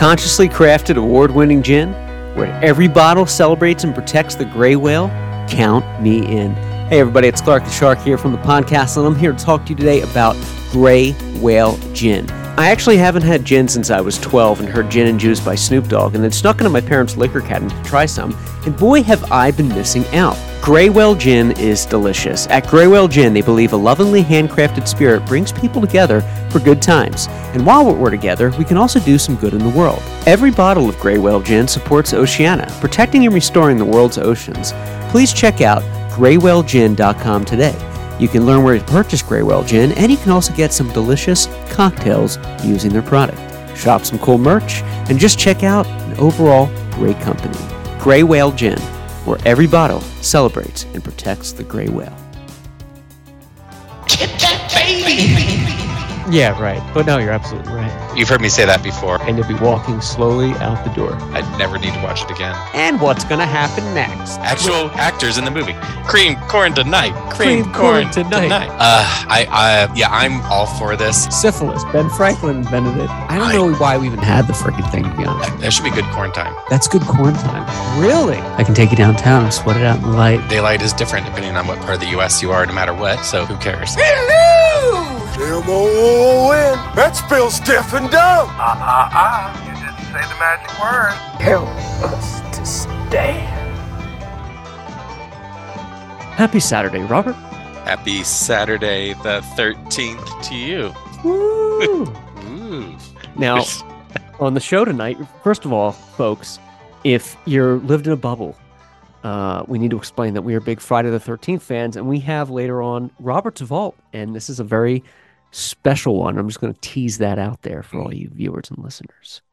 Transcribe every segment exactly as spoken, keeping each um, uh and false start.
consciously crafted award-winning gin, where every bottle celebrates and protects the gray whale. Count me in. Hey everybody, it's Clark the Shark here from the podcast, and I'm here to talk to you today about Gray Whale Gin. I actually haven't had gin since I was twelve and heard Gin and Juice by Snoop Dogg, and then snuck into my parents' liquor cabinet to try some, and boy have I been missing out. Gray Whale Gin is delicious. At Gray Whale Gin, they believe a lovingly handcrafted spirit brings people together for good times. And while we're together, we can also do some good in the world. Every bottle of Gray Whale Gin supports Oceana, protecting and restoring the world's oceans. Please check out gray whale gin dot com today. You can learn where to purchase Gray Whale Gin, and you can also get some delicious cocktails using their product. Shop some cool merch, and just check out an overall great company. Gray Whale Gin, where every bottle celebrates and protects the gray whale. Get that baby! Yeah, right. But no, you're absolutely right. You've heard me say that before. And you'll be walking slowly out the door. I'd never need to watch it again. And what's going to happen next? Actual actors in the movie. Cream corn tonight. Cream, Cream corn, corn tonight. tonight. Uh, I, I, yeah, I'm all for this. Syphilis. Ben Franklin invented it. I don't I, know why we even had the freaking thing, to be honest. That should be good corn time. That's good corn time. Really? I can take you downtown and sweat it out in the light. Daylight is different depending on what part of the U S you are, no matter what, so who cares? Hello! M O O N. That spells deaf and dumb. Ah, ah, ah. You didn't say the magic word. Help us to stand. Happy Saturday, Robert. Happy Saturday the thirteenth to you. Woo! Ooh. Now, on the show tonight, first of all, folks, if you're lived in a bubble, uh, we need to explain that we are big Friday the thirteenth fans, and we have later on Robert's Vault, and this is a very special one. I'm just going to tease that out there for all you viewers and listeners.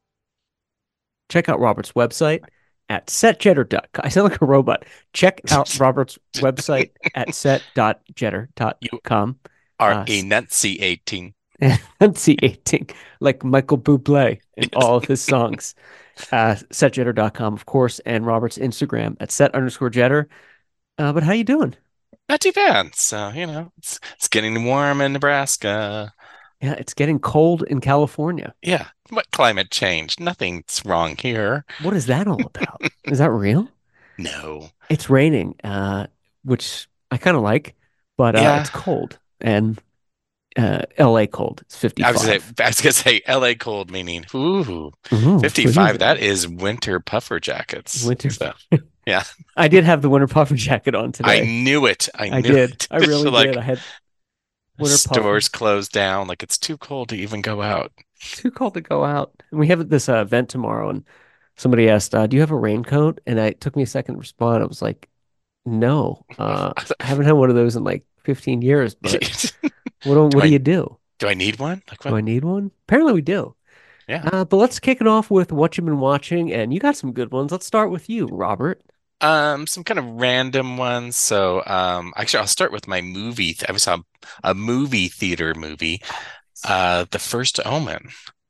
Check out Robert's website at set jetter dot com. I sound like a robot. Check out Robert's website at set dot jetter dot com. You are uh, enunciating. Enunciating, like Michael Bublé in all of his songs. Uh, set jetter dot com, of course, and Robert's Instagram at set underscore jetter. Uh, but how you doing? Not too bad. So, you know, it's, it's getting warm in Nebraska. Yeah, it's getting cold in California. Yeah. What climate change? Nothing's wrong here. What is that all about? Is that real? No. It's raining, uh, which I kind of like, but uh, yeah. It's cold. And uh, L A cold. It's fifty-five. I was going to say L A cold, meaning, ooh, ooh fifty-five. That is winter puffer jackets. Winter. So, yeah. I did have the winter puffer jacket on today. I knew it. I, I knew did. It. I really like, did. I had winter stores puffer. closed down. Like it's too cold to even go out. Too cold to go out. And we have this uh, event tomorrow, and somebody asked, uh, do you have a raincoat? And I, it took me a second to respond. I was like, no. Uh, I haven't had one of those in like fifteen years, but what, do, what do, I, do you do? Do I need one? Like, do I need one? Apparently we do. Yeah. Uh, but let's kick it off with what you've been watching, and you got some good ones. Let's start with you, Robert. Um, some kind of random ones. So, um, actually, I'll start with my movie. I saw a movie theater movie, uh, The First Omen,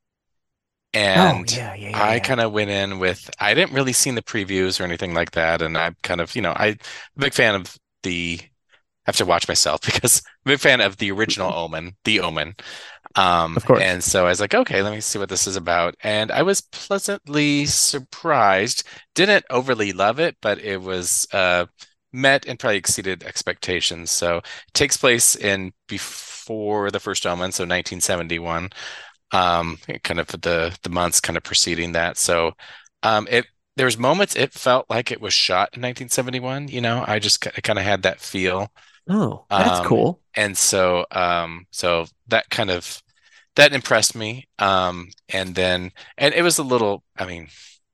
and oh, yeah, yeah, yeah, I yeah. kind of went in with I didn't really see the previews or anything like that, and I'm kind of you know I'm a big fan of the. I have to watch myself because I'm a big fan of the original Omen, The Omen. Um, of course. And so I was like, okay, let me see what this is about. And I was pleasantly surprised. Didn't overly love it, but it was uh, met and probably exceeded expectations. So it takes place in before the first Omen, so nineteen seventy-one. Um, kind of the the months kind of preceding that. So um, it there was moments it felt like it was shot in nineteen seventy-one. You know, I just kind of had that feel. Oh, that's um, cool. And so, um, so that kind of, that impressed me. Um, and then, and it was a little, I mean,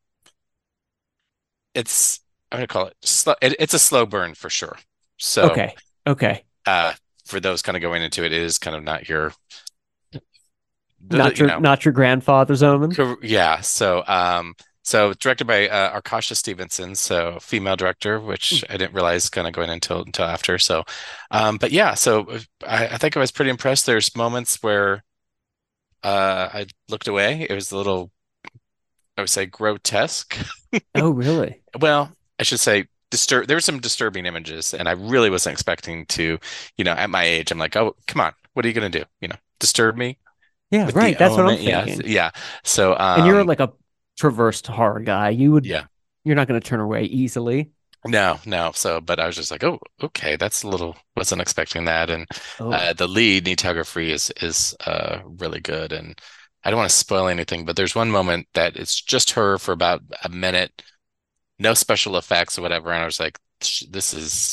it's, I'm going to call it, slow, it, it's a slow burn for sure. So, okay. Okay. Uh, for those kind of going into it, it is kind of not your, not your, know, not your grandfather's Omen. Yeah. So, um, So directed by uh, Arkasha Stevenson, so female director, which I didn't realize kind of going until until after. So, um, but yeah, so I, I think I was pretty impressed. There's moments where uh, I looked away. It was a little, I would say, grotesque. Oh, really? Well, I should say disturb. There were some disturbing images, and I really wasn't expecting to, you know, at my age, I'm like, oh, come on, what are you gonna do? You know, disturb me? Yeah, with right. the That's what I'm Omen. Yeah, thinking. yeah. So And you're um, like a traversed horror guy. You would, yeah. you're not going to turn away easily. No, no. So, but I was just like, oh, okay, that's a little, wasn't expecting that. And Oh, uh, the lead, Nita Free, is is uh really good. And I don't want to spoil anything, but there's one moment that it's just her for about a minute, no special effects or whatever. And I was like, this is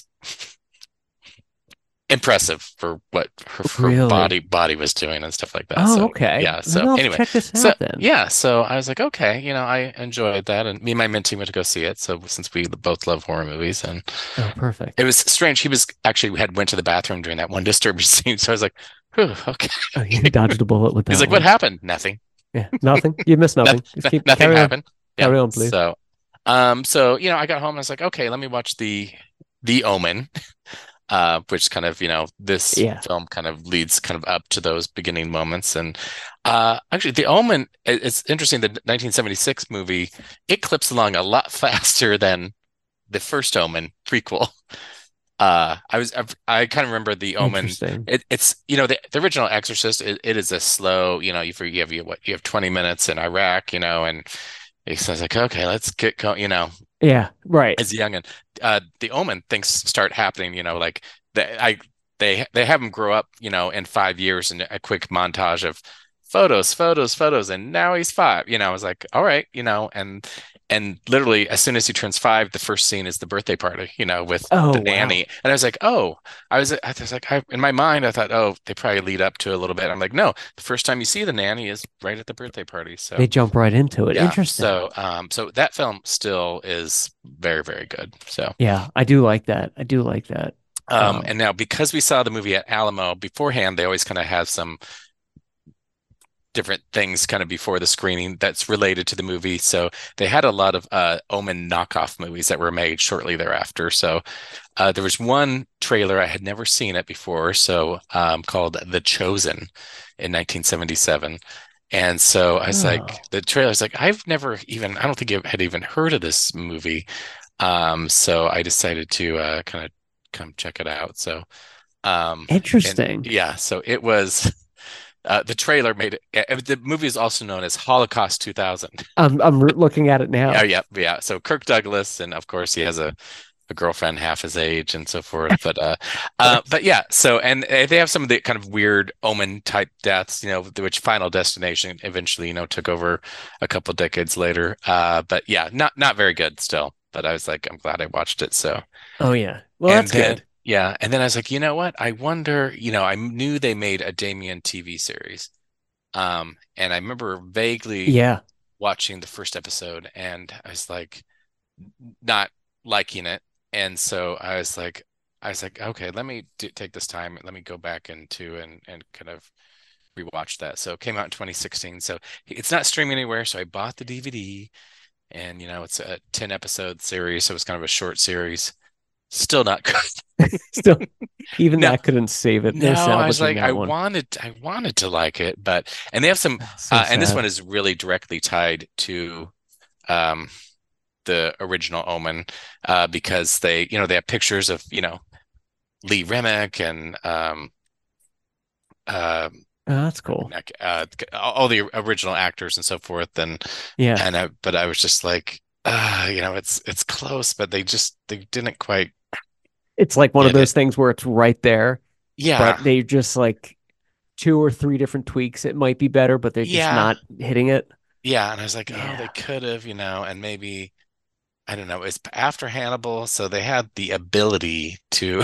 impressive for what her, her body really? body was doing and stuff like that. Oh, So okay. yeah. Maybe So I'll have to anyway, check this so out then. yeah. So I was like, okay, you know, I enjoyed that, and me and my mentee went to go see it. So since we both love horror movies, and Oh, perfect. it was strange. He was actually we had went to the bathroom during that one disturbing scene, so I was like, whew, okay. Oh, you dodged a bullet with He's that like, what one. happened? Nothing. Yeah, nothing. You missed Nothing. nothing. Just keep Nothing carry on. happened. Yeah. Carry on, please. So, um, so you know, I got home and I was like, okay, let me watch the the Omen, uh, which kind of, you know, this Yeah. film kind of leads kind of up to those beginning moments. And uh, actually, The Omen, it- it's interesting. The nineteen seventy-six movie, it clips along a lot faster than the first Omen prequel. Uh, I was, I, I kind of remember The Omen. Interesting. It, it's, you know, the, the original Exorcist, it, it is a slow, you know, you, you have, you, what, you have twenty minutes in Iraq, you know, and he says like, okay, let's get going, you know, Yeah, right. as a youngin. Uh, the Omen things start happening, you know, like they, I, they, they have him grow up, you know, in five years in a quick montage of photos, photos, photos, and now he's five. You know, I was like, all right, you know, and and literally as soon as he turns five, the first scene is the birthday party, you know, with Oh, the wow. nanny. And I was like, oh, I was, I was like, I, in my mind, I thought, oh, they probably lead up to a little bit. I'm like, no, the first time you see the nanny is right at the birthday party. So They jump right into it. yeah, Interesting. so um, so that film still is very, very good. So Yeah, I do like that. I do like that. um, Um, and now because we saw the movie at Alamo beforehand, they always kind of have some different things kind of before the screening that's related to the movie. So they had a lot of uh, Omen knockoff movies that were made shortly thereafter. So uh, there was one trailer, I had never seen it before, so um, called The Chosen in nineteen seventy-seven. And so I was oh, like, the trailer's like, I've never even, I don't think I had even heard of this movie. Um, so I decided to uh, kind of come check it out. So um, and interesting. yeah, so it was. Uh, the trailer made it. uh, The movie is also known as Holocaust two thousand. I'm I'm re- looking at it Yeah, now. yeah, yeah. So Kirk Douglas, and of course he has a, a girlfriend half his age and so forth. But uh, uh, but yeah. So and uh, they have some of the kind of weird Omen type deaths, you know, which Final Destination eventually, you know, took over a couple decades later. Uh, but yeah, not not very good still. But I was like, I'm glad I watched it. So Oh yeah. Well, and that's then, good. yeah, and then I was like, you know what? I wonder, you know, I knew they made a Damien T V series. Um, and I remember vaguely Yeah. watching the first episode and I was like not liking it. And so I was like, I was like, okay, let me do, take this time. Let me go back into and and kind of rewatch that. So it came out in twenty sixteen. So it's not streaming anywhere. So I bought the D V D and, you know, it's a ten episode series. So it's kind of a short series. Still not good. Still, even No, that couldn't save it. No no, I was salvaging like, I that one. wanted, I wanted to like it, but and they have some, So uh, and this one sad. is really directly tied to um, the original Omen, uh, because they, you know, they have pictures of, you know, Lee Remick and um, uh, Oh, that's cool. uh, all the original actors and so forth, and Yeah. and I, but I was just like, uh, you know, it's it's close, but they just they didn't quite It's like one of get it. those things where it's right there, Yeah, but they just like two or three different tweaks. It might be better, but they're just yeah, not hitting it. yeah, and I was like, oh, they Yeah. could have, you know, and maybe. I don't know, it's after Hannibal, so they had the ability to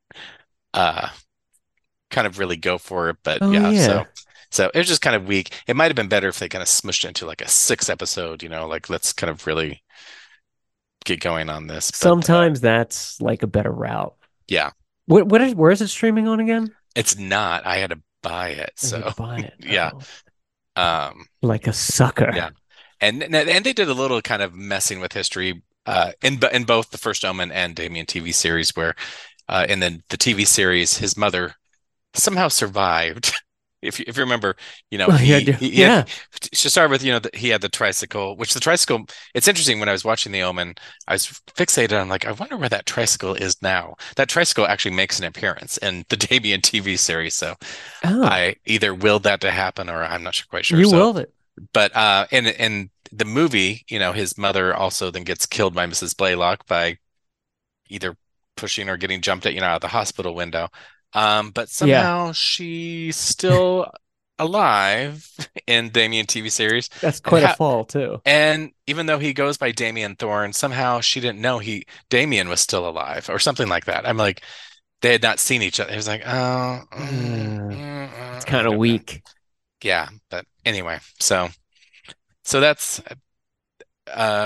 uh kind of really go for it, but Oh yeah, yeah. so so it was just kind of weak. It might have been better if they kind of smushed it into like a six episode, you know, like let's kind of really get going on this. But uh Sometimes that's like a better route. yeah, What what is where is it streaming on again? it's not. I had to buy it. Oh, you had to So buy it. yeah. Oh, Um like a sucker. yeah. And and they did a little kind of messing with history uh in in both the first Omen and Damien T V series where uh in the the T V series his mother somehow survived if you, if you remember, you know, Oh, yeah, he do- he, he yeah. had, to start with, you know, that he had the tricycle, which the tricycle. It's interesting when I was watching The Omen, I was fixated on like, I wonder where that tricycle is now. That tricycle actually makes an appearance in the Damien T V series, so Oh, I either willed that to happen or I'm not sure, quite sure. you So, willed it. but uh, in in the movie, you know, his mother also then gets killed by Missus Blaylock by either pushing or getting jumped at, you know, out of the hospital window. Um, but Yeah, somehow she's still alive in Damien T V series. that's And quite a ha fall too. and even though he goes by Damien Thorne, somehow she didn't know he Damien was still alive or something like that. I'm like, they had not seen each other. It was like, oh, mm, Uh, mm, it's mm, I kind of don't know. weak. Yeah, but anyway, so so that's uh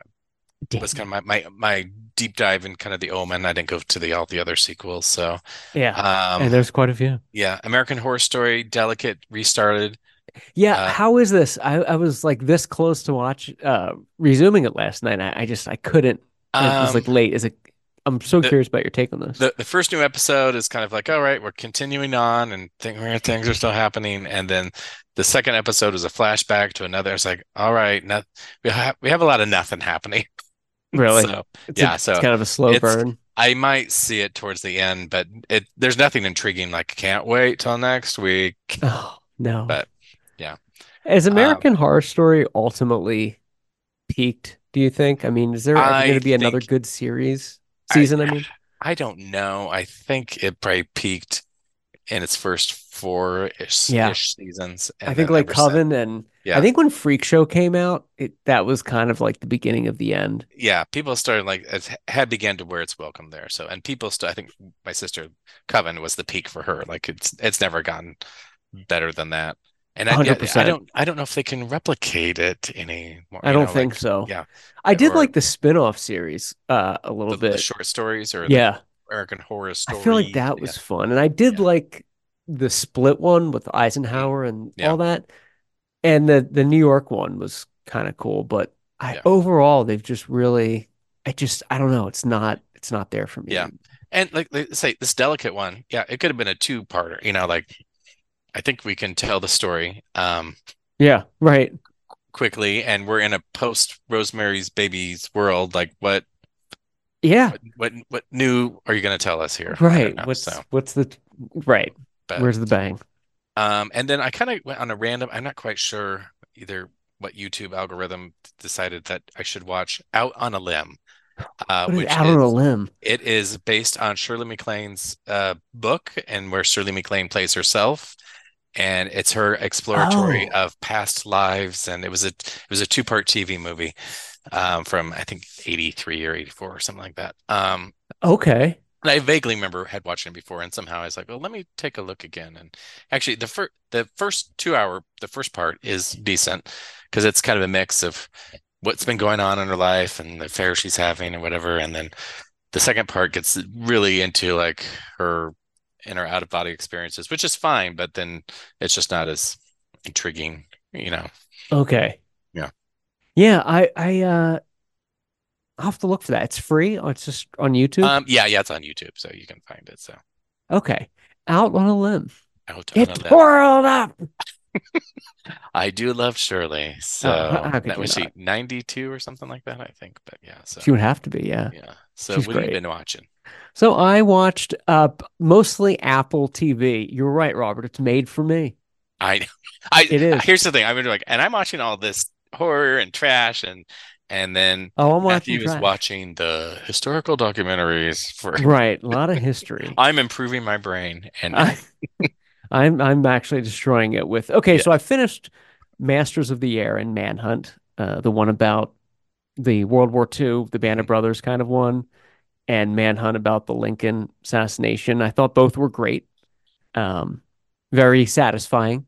was kind Damien. of my my my deep dive in kind of the Omen. I didn't go to the all the other sequels. So Yeah, and um there's quite a few. yeah, American Horror Story, Delicate restarted. Yeah, Uh how is this? I, I was like this close to watch uh resuming it last night. I, I just I couldn't. It was um like late. Is it? I'm so the curious about your take on this. the the first new episode is kind of like, all right, we're continuing on and think, things are still happening. And then the second episode is a flashback to another. It's like, all right, not, we have we have a lot of nothing happening. Really, So it's a yeah, it's so kind of a slow it's burn. I might see it towards the end, but it there's nothing intriguing like can't wait till next week. Oh no. But yeah. Has Um American Horror Story ultimately peaked, do you think? I mean, is there ever going I to be another think good series I season? I mean, I don't know. I think it probably peaked in its first four-ish yeah, ish seasons I and think then like ever since. Coven and I Yeah. think when Freak Show came out, it that was kind of like the beginning of the end. Yeah, people started like it had began to wear its welcome there. So and people still I think my sister Coven was the peak for her. Like it's it's never gotten better than that. And I yeah, I one hundred percent. don't I don't know if they can replicate it anymore, I you don't know, think like so. yeah, I did or like the spin-off series uh a little the the bit. short stories or the Yeah, American Horror I feel like Story. that Yeah, was fun. And I did yeah, like the split one with mm, Eisenhower and yeah, all that. And the the New York one was kind of cool, but I yeah, overall they've just really I just I don't know, it's not it's not there for yeah. me. And like they say, this delicate one, yeah, it could have been a two-parter. You know, like I think we can tell the story um Yeah, right. quickly, and we're in a post Rosemary's Baby's world. Like what Yeah, what what what new are you going to tell us here? I don't right. know. So, What's what's the right? but Where's the bang? um, and then I kind of went on a random. I'm not quite sure either what YouTube algorithm decided that I should watch Out on a Limb, uh, What is which out on a is limb? it is based on Shirley MacLaine's uh, book, and where Shirley MacLaine plays herself, and it's her exploratory Oh, of past lives, and it was a it was a two part T V movie um, from I think eighty-three or eighty-four or something like that. Um, okay. and I vaguely remember had watched it before, and somehow I was like, "Well, let me take a look again." And actually, the first the first two hour, the first part is decent because it's kind of a mix of what's been going on in her life and the affair she's having and whatever. And then the second part gets really into like her in her out of body experiences, which is fine, but then it's just not as intriguing, you know. Okay. Yeah. Yeah, I I uh I'll have to look for that. It's free. Oh, it's just on YouTube. Um, yeah, yeah, it's on YouTube, so you can find it. So Okay. Out on a limb. out on a It's limb. twirled up. I do love Shirley. Oh, how, So how could that you was she not? ninety-two or something like that, I think. But yeah, so She would have to be, yeah. yeah. So She's what have you great. been watching? So I watched uh mostly Apple T V. You're right, Robert. It's made for me. I I It is. here's the thing. I'm gonna like, and I'm watching all this horror and trash, and and then Oh, I'm watching Matthew is trash. watching the historical documentaries for. Right. A lot of history. I'm improving my brain, and I, I'm I'm actually destroying it with okay, yeah, so I finished Masters of the Air and Manhunt, uh, the one about the World War Two, the Band of mhm, Brothers kind of one, and Manhunt about the Lincoln assassination. I thought both were great. Um, very satisfying.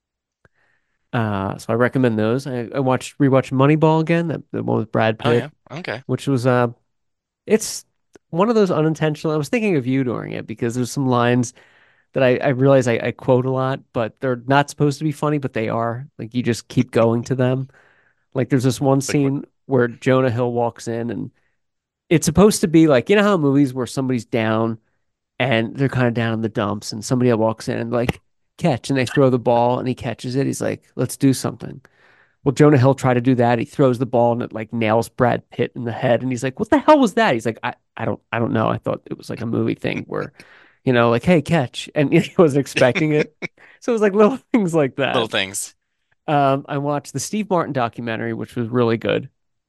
Uh, so I recommend those. I, I watched rewatched Moneyball again, the, the one with Brad oh yeah, Pitt, okay, which was uh it's one of those unintentional. I was thinking of you during it because there's some lines that I, I realize I, I quote a lot, but they're not supposed to be funny, but they are. Like you just keep going to them. Like there's this one like what? scene where Jonah Hill walks in and it's supposed to be like, you know how in movies where somebody's down and they're kind of down in the dumps and somebody walks in and like catch, and they throw the ball, and he catches it. He's like, let's do something. Well, Jonah Hill tried to do that. He throws the ball and it like nails Brad Pitt in the head. And he's like, what the hell was that? He's like, I, I don't, I don't know. I thought it was like a movie thing where, you know, like, hey, catch. And he wasn't expecting it. So it was like little things like that. Little things. Um, I watched the Steve Martin documentary, which was really good.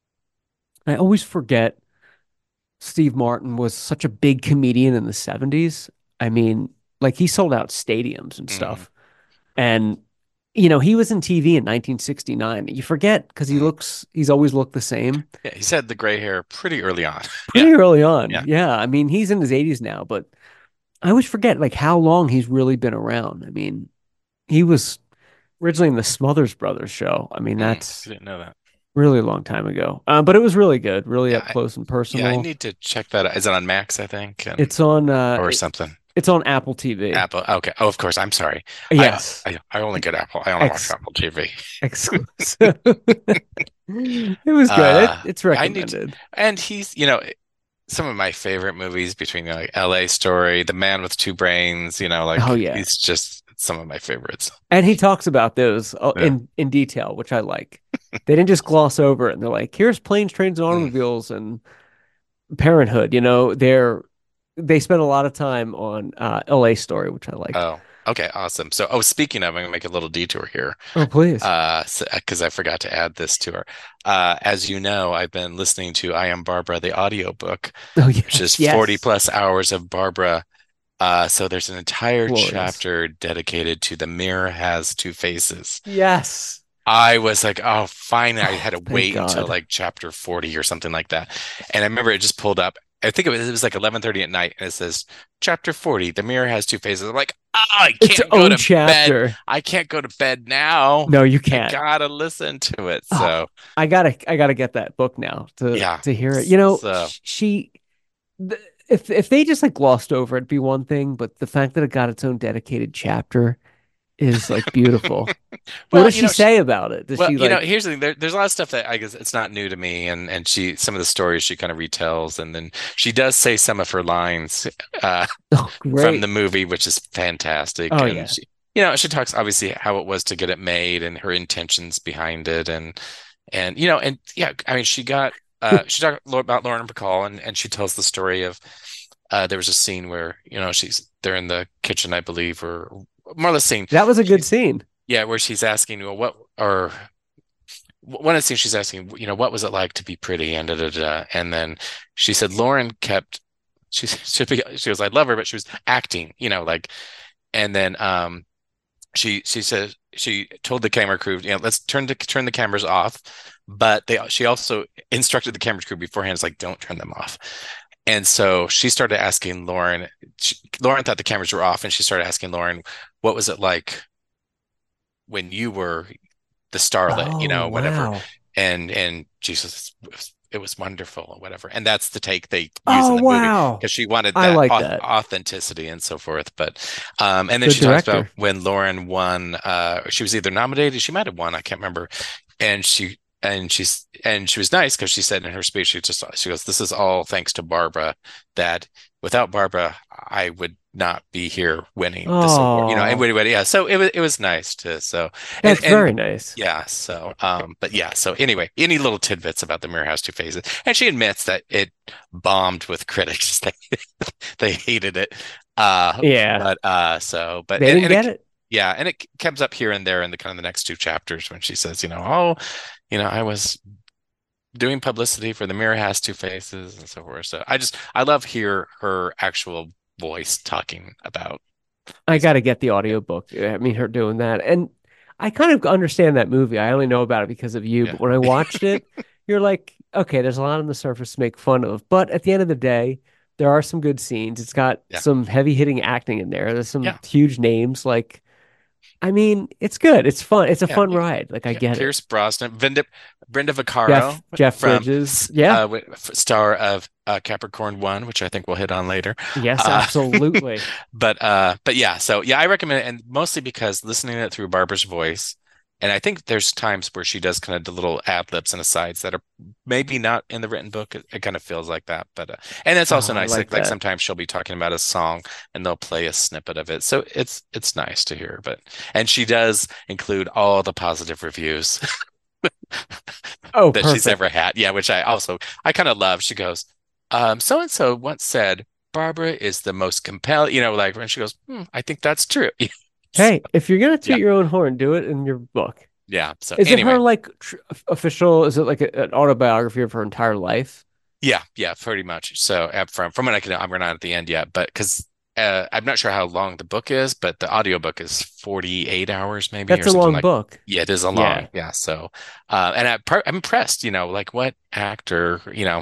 I always forget Steve Martin was such a big comedian in the seventies. I mean, like he sold out stadiums and stuff. Mm. And you know, he was in T V in nineteen sixty-nine. You forget because he looks, he's always looked the same. Yeah, he's had the gray hair pretty early on. Pretty yeah. early on. Yeah. yeah. I mean, he's in his eighties now, but I always forget like how long he's really been around. I mean, he was originally in the Smothers Brothers show. I mean, that's mm, I didn't know that. Really a long time ago. Um, but it was really good, really yeah, up close and personal. Yeah, I need to check that out. Is it on Max, I think? And, it's on uh, or it, something. It's on Apple T V. Apple. Okay. Oh, of course. I'm sorry. Yes. I, I, I only get Apple. I only Ex- watch Apple T V. Exclusive. It was good. Uh, it, it's recommended. I need to, and he's, you know, some of my favorite movies between you know, like L A Story, The Man with Two Brains, you know, like oh, yeah. he's just some of my favorites. And he talks about those yeah. in, in detail, which I like. They didn't just gloss over it. And they're like, here's Planes, Trains, and Automobiles mm. and Parenthood. You know, they're they spend a lot of time on uh, L A Story, which I like. Oh, okay, awesome. So, oh, speaking of, I'm gonna make a little detour here. Oh, please. Uh, because so, I forgot to add this to her. Uh, as you know, I've been listening to I Am Barbara, the audiobook, oh, yes. which is yes. forty plus hours of Barbara. Uh, so there's an entire Glorious. chapter dedicated to The Mirror Has Two Faces. Yes. I was like, oh, fine. I had to oh, wait God. until like chapter forty or something like that. And I remember it just pulled up. I think it was, it was like eleven thirty at night, and it says chapter forty. The Mirror Has Two Faces. I'm like, oh, I can't its go to chapter. bed. I can't go to bed now. No, you can't. I gotta listen to it. So oh, I gotta, I gotta get that book now to yeah. to hear it. You know, so. she. The, if if they just like glossed over it, it'd be one thing. But the fact that it got its own dedicated chapter is like beautiful. well, what does she know, say she, about it? Does well, she, you like... know, here's the thing. There, there's a lot of stuff that I guess it's not new to me, and and she some of the stories she kind of retells, and then she does say some of her lines uh, oh, from the movie, which is fantastic. Oh and yeah. She, you know, she talks obviously how it was to get it made and her intentions behind it, and and you know, and yeah, I mean, she got uh, she talked about Lauren Bacall, and and she tells the story of. Uh, there was a scene where you know she's they're in the kitchen, I believe, or more or less scene. That was a good she's, scene. Yeah, where she's asking, well, what or one of the scenes she's asking, you know, what was it like to be pretty, and da, da, da. And then she said Lauren kept she she she was I love her, but she was acting, you know, like, and then um she she said she told the camera crew, you know, let's turn the turn the cameras off, but they she also instructed the camera crew beforehand, it's like don't turn them off. And so she started asking Lauren, she, Lauren thought the cameras were off, and she started asking Lauren, what was it like when you were the starlet, oh, you know, whatever. Wow. And, and Jesus, it was, it was wonderful or whatever. And that's the take they use oh, in the wow. movie because she wanted I that, like au- that authenticity and so forth. But, um, and then Good she director. talks about when Lauren won, uh, she was either nominated, she might've won, I can't remember. And she, And she's and she was nice because she said in her speech, she just she goes, "This is all thanks to Barbara. That without Barbara, I would not be here winning oh. this award." You know, and anyway, yeah. So it was it was nice to so that's and, very and, nice. Yeah. So um, but yeah. So anyway, any little tidbits about The Mirror Has Two Faces, and she admits that it bombed with critics. They they hated it. Uh, yeah. But uh, so but they and, didn't and get it, it. Yeah, and it comes up here and there in the kind of the next two chapters when she says, you know, oh, you know, I was doing publicity for The Mirror Has Two Faces and so forth. So I just I love hear her actual voice talking about. I got to get the audiobook. I mean, her doing that, and I kind of understand that movie. I only know about it because of you. Yeah. But when I watched it, you're like, okay, there's a lot on the surface to make fun of, but at the end of the day, there are some good scenes. It's got yeah. some heavy hitting acting in there. There's some yeah. huge names like. I mean, it's good. It's fun. It's a yeah. fun ride. Like I yeah. get Pierce it. Pierce Brosnan, Brenda, Brenda Vaccaro, Jeff, Jeff from, Bridges, yeah, uh, star of uh, Capricorn One, which I think we'll hit on later. Yes, uh, absolutely. But uh, but yeah, so yeah, I recommend it, and mostly because listening to it through Barbara's voice, And I think there's times where she does kind of the little ad libs and asides that are maybe not in the written book. It, it kind of feels like that, but uh, and it's Oh, also I nice. like Like like that. sometimes she'll be talking about a song and they'll play a snippet of it, so it's it's nice to hear. But and she does include all the positive reviews Oh, that she's perfect. ever had. Yeah, which I also I kind of love. She goes, um, so and so once said Barbara is the most compelling. You know, like when she goes, hmm, I think that's true. Hey, if you're gonna Yeah, toot your own horn, do it in your book. yeah. So Is it her anyway. like tr official? Is it like a, an autobiography of her entire life? Yeah, yeah, pretty much. So uh, from from what I can, I'm not at the end yet, but because uh, I'm not sure how long the book is, but the audiobook is forty-eight hours maybe That's or a something long like. book. Yeah, it is a long. Yeah. Yeah, so uh, and I, par- I'm impressed. You know, like what actor, you know,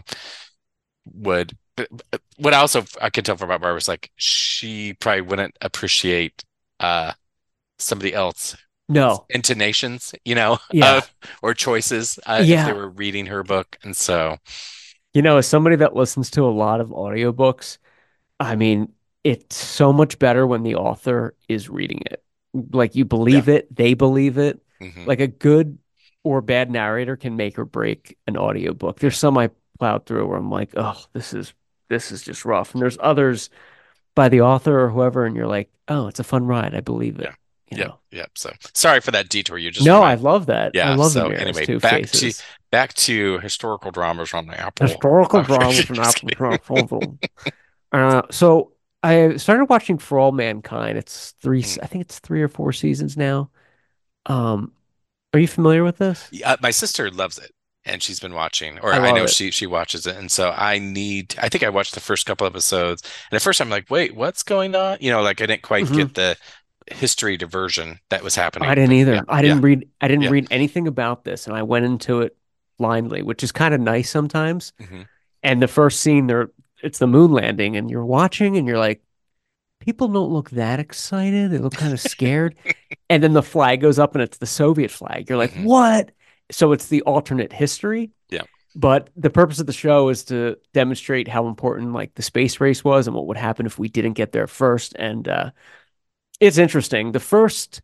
would. But, but what I also I could tell from Barbara was like she probably wouldn't appreciate uh somebody else No. intonations, you know, Yeah. of or choices uh, if they Yeah. were reading her book, and so You know, as somebody that listens to a lot of audiobooks, I mean, it's so much better when the author is reading it. Like you yeah. believe it, they believe it. Hmm. Like a good or bad narrator can make or break an audiobook. There's some I plowed through where I'm like, oh, this is this is just rough. And there's others by the author or whoever, and you're like, oh, it's a fun ride. I believe Yeah. it. You Yep. know. Yep. So sorry for that detour. You just No, I remind. love that. I Yeah. love the So Mirrors anyway, Two back to Faces. back to historical dramas on the Apple. Historical Uh, dramas and just kidding. Apple. Uh, so I started watching For All Mankind. It's three, Mm. I think it's three or four seasons now. Um, are you familiar with this? Yeah, my sister loves it, and she's been watching, or I I love know it. she she watches it, and so I need. I think I watched the first couple episodes, and at first I'm like, wait, what's going on? You know, like I didn't quite Hmm. get the history diversion that was I happening. didn't But yeah, either. I yeah, didn't read. I didn't yeah. read anything about this, and I went into it blindly, which is kind of nice sometimes. Hmm. And the first scene, there, it's the moon landing, and you're watching, and you're like, people don't look that excited. They look kind of scared. And then the flag goes up, and it's the Soviet flag. You're like, Hmm. what? So it's the alternate history. Yeah. But the purpose of the show is to demonstrate how important like the space race was and what would happen if we didn't get there first. And uh, it's interesting. The first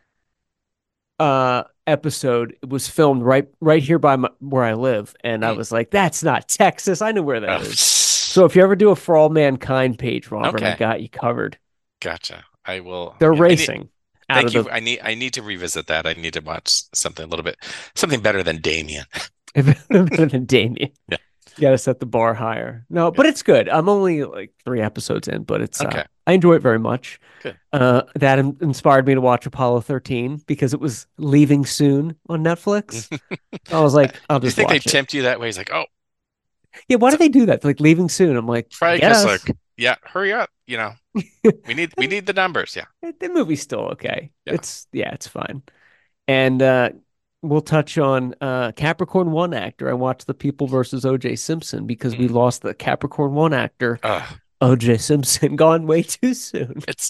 uh, episode was filmed right right here by my, where I live, and I Mm. was like, "That's not Texas. I know where that Oh, is." So if you ever do a For All Mankind page, Robert, I okay. got you covered. Gother. I will. They're Yeah, I need. racing out of Thank the you. I need. I need to revisit that. I need to watch something a little bit, something better than Damien. better than Damien. Yeah. You got to set the bar higher. No, Yeah. but it's good. I'm only like three episodes in, but it's uh, Okay. I enjoy it very much. Good. Uh, that in- inspired me to watch Apollo thirteen because it was leaving soon on Netflix. I was Uh, like, I'll Do you just think they watch it. tempt you that way? He's like, oh, Yeah, why do so they do that? Like leaving soon. I'm like, I probably because guess like, yeah, hurry up. You know, we need we need the numbers. Yeah. the movie's still okay. Yeah. It's yeah, it's fine. And uh, we'll touch on uh, Capricorn One actor. I watched The People versus O J Simpson because we Mm. lost the Capricorn One actor, Ugh. O J Simpson, gone way too soon, It's.